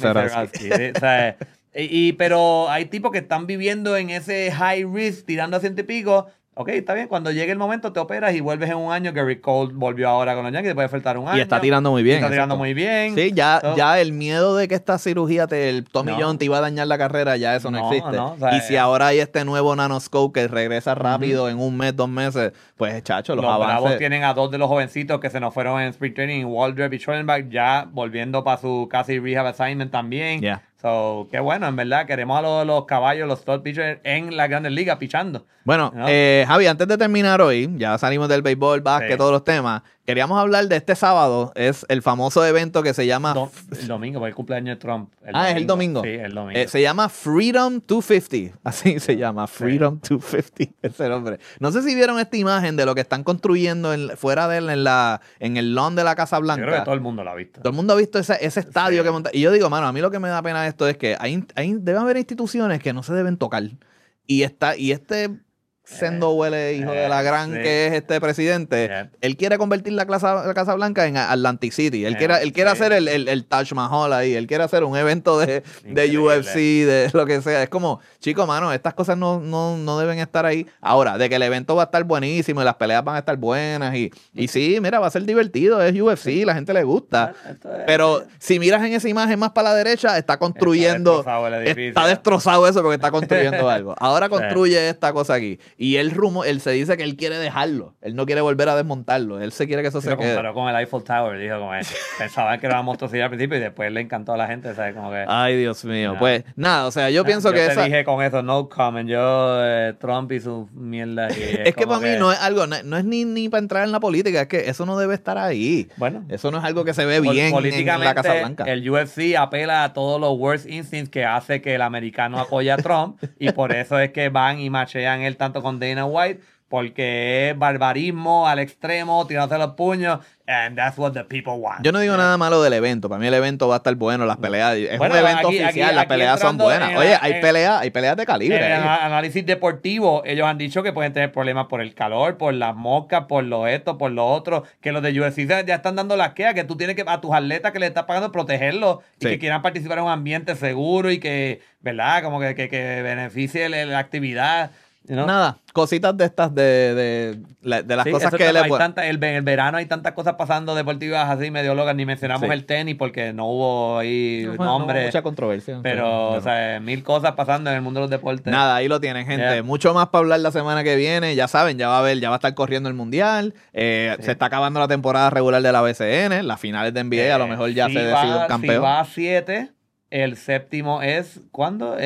Pero hay tipos que están viviendo en ese high risk, tirando a 100 y pico. Ok, está bien, cuando llegue el momento te operas y vuelves en un año. Gary Cole volvió ahora con los Yankees, después de faltar un año. Y está tirando muy bien. Sí, ya el miedo de que esta cirugía, el Tommy John te iba a dañar la carrera, ya eso no existe. Y si ahora hay este nuevo nanoscope que regresa rápido en 1 mes, 2 meses, pues chacho, los avances. Bravos tienen a 2 de los jovencitos que se nos fueron en Spring Training, Waldrop y Schellenbach, ya volviendo para su casi rehab assignment también. So, qué bueno, en verdad, queremos a los caballos, los top pitchers en las Grandes Ligas pichando. Bueno, Javi, antes de terminar hoy, ya salimos del béisbol, básquet, todos los temas. Queríamos hablar de este sábado, es el famoso evento que se llama... El domingo, porque el cumpleaños de Trump. ¿Es el domingo? Sí, el domingo. Se llama Freedom 250, así se llama, Freedom 250, ese nombre. No sé si vieron esta imagen de lo que están construyendo fuera de él, en el lawn de la Casa Blanca. Yo creo que todo el mundo lo ha visto. Todo el mundo ha visto ese estadio que monta. Y yo digo, mano, a mí lo que me da pena de esto es que deben haber instituciones que no se deben tocar. Y este... Sendo huele hijo de la gran que es este presidente, él quiere convertir la Casa Blanca en Atlantic City, él quiere hacer el Taj Mahal ahí, él quiere hacer un evento de UFC, de lo que sea. Es como, chico, mano, estas cosas no deben estar ahí. Ahora, de que el evento va a estar buenísimo y las peleas van a estar buenas y sí, mira, va a ser divertido, es UFC, la gente le gusta, pero si miras en esa imagen más para la derecha, está construyendo, está destrozado eso porque está construyendo algo. Ahora construye esta cosa aquí. Y él se dice que él quiere dejarlo. Él no quiere volver a desmontarlo. Él se quiere que eso se quede. Pero con el Eiffel Tower, dijo, como pensaban que era una monstruosidad al principio y después le encantó a la gente, ¿sabes? Como que... Ay, Dios mío. Pues, nada, o sea, yo pienso que te dije con eso, no comment. Trump y su mierda. Es que para mí no es algo, no es ni para entrar en la política, es que eso no debe estar ahí. Bueno. Eso no es algo que se ve bien en la Casa Blanca. El UFC apela a todos los worst instincts que hace que el americano apoye a Trump y por eso es que van y machean él tanto con Dana White, porque es barbarismo al extremo, tirándose los puños, and that's what the people want. Yo no digo nada malo del evento, para mí el evento va a estar bueno, las peleas, es un evento oficial, las peleas son buenas. Oye, hay peleas de calibre. En el análisis deportivo, ellos han dicho que pueden tener problemas por el calor, por las moscas, por lo esto, por lo otro, que los de UFC ya están dando las quejas, que tú tienes que, a tus atletas que le estás pagando, protegerlos y que quieran participar en un ambiente seguro y que, ¿verdad? Como que beneficie la actividad. Nada, cositas de estas de las cosas que le pueden. En el verano hay tantas cosas pasando deportivas así medio locas, ni mencionamos el tenis porque no hubo ahí nombre. Mucha controversia. Pero, o sea, 1000 cosas pasando en el mundo de los deportes. Nada, ahí lo tienen, gente. Mucho más para hablar la semana que viene. Ya saben, ya va a estar corriendo el Mundial. Se está acabando la temporada regular de la BCN. Las finales de NBA, a lo mejor ya se decide un campeón. Si va a 7. El séptimo es, ¿cuándo?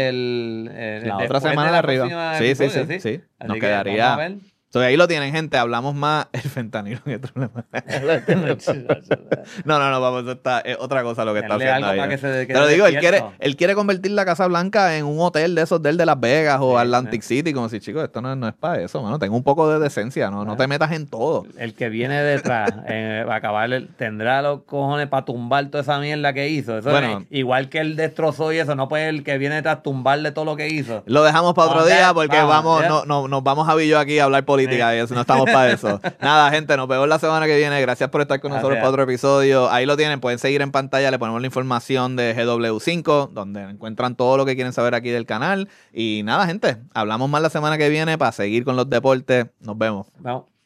La otra semana de arriba. Sí. Nos quedaría. Entonces ahí lo tienen, gente. Hablamos más. El fentanilo y el problema. No, vamos, es otra cosa lo que está haciendo ahí. Pero digo, él quiere convertir la Casa Blanca en un hotel de esos de Las Vegas o Atlantic City, como si, chicos, esto no es para eso, mano. Ten un poco de decencia, no te metas en todo. El que viene detrás, va a acabar, tendrá los cojones para tumbar toda esa mierda que hizo. Eso es, igual que él destrozó y eso, no puede el que viene detrás tumbarle todo lo que hizo. Lo dejamos para otro día porque nos vamos a Billo aquí a hablar política y eso, no estamos para eso. Nada, gente, nos vemos la semana que viene. Gracias por estar con nosotros para otro episodio. Ahí lo tienen, pueden seguir en pantalla, le ponemos la información de GW5, donde encuentran todo lo que quieren saber aquí del canal. Y nada, gente, hablamos más la semana que viene para seguir con los deportes. Nos vemos. Vamos.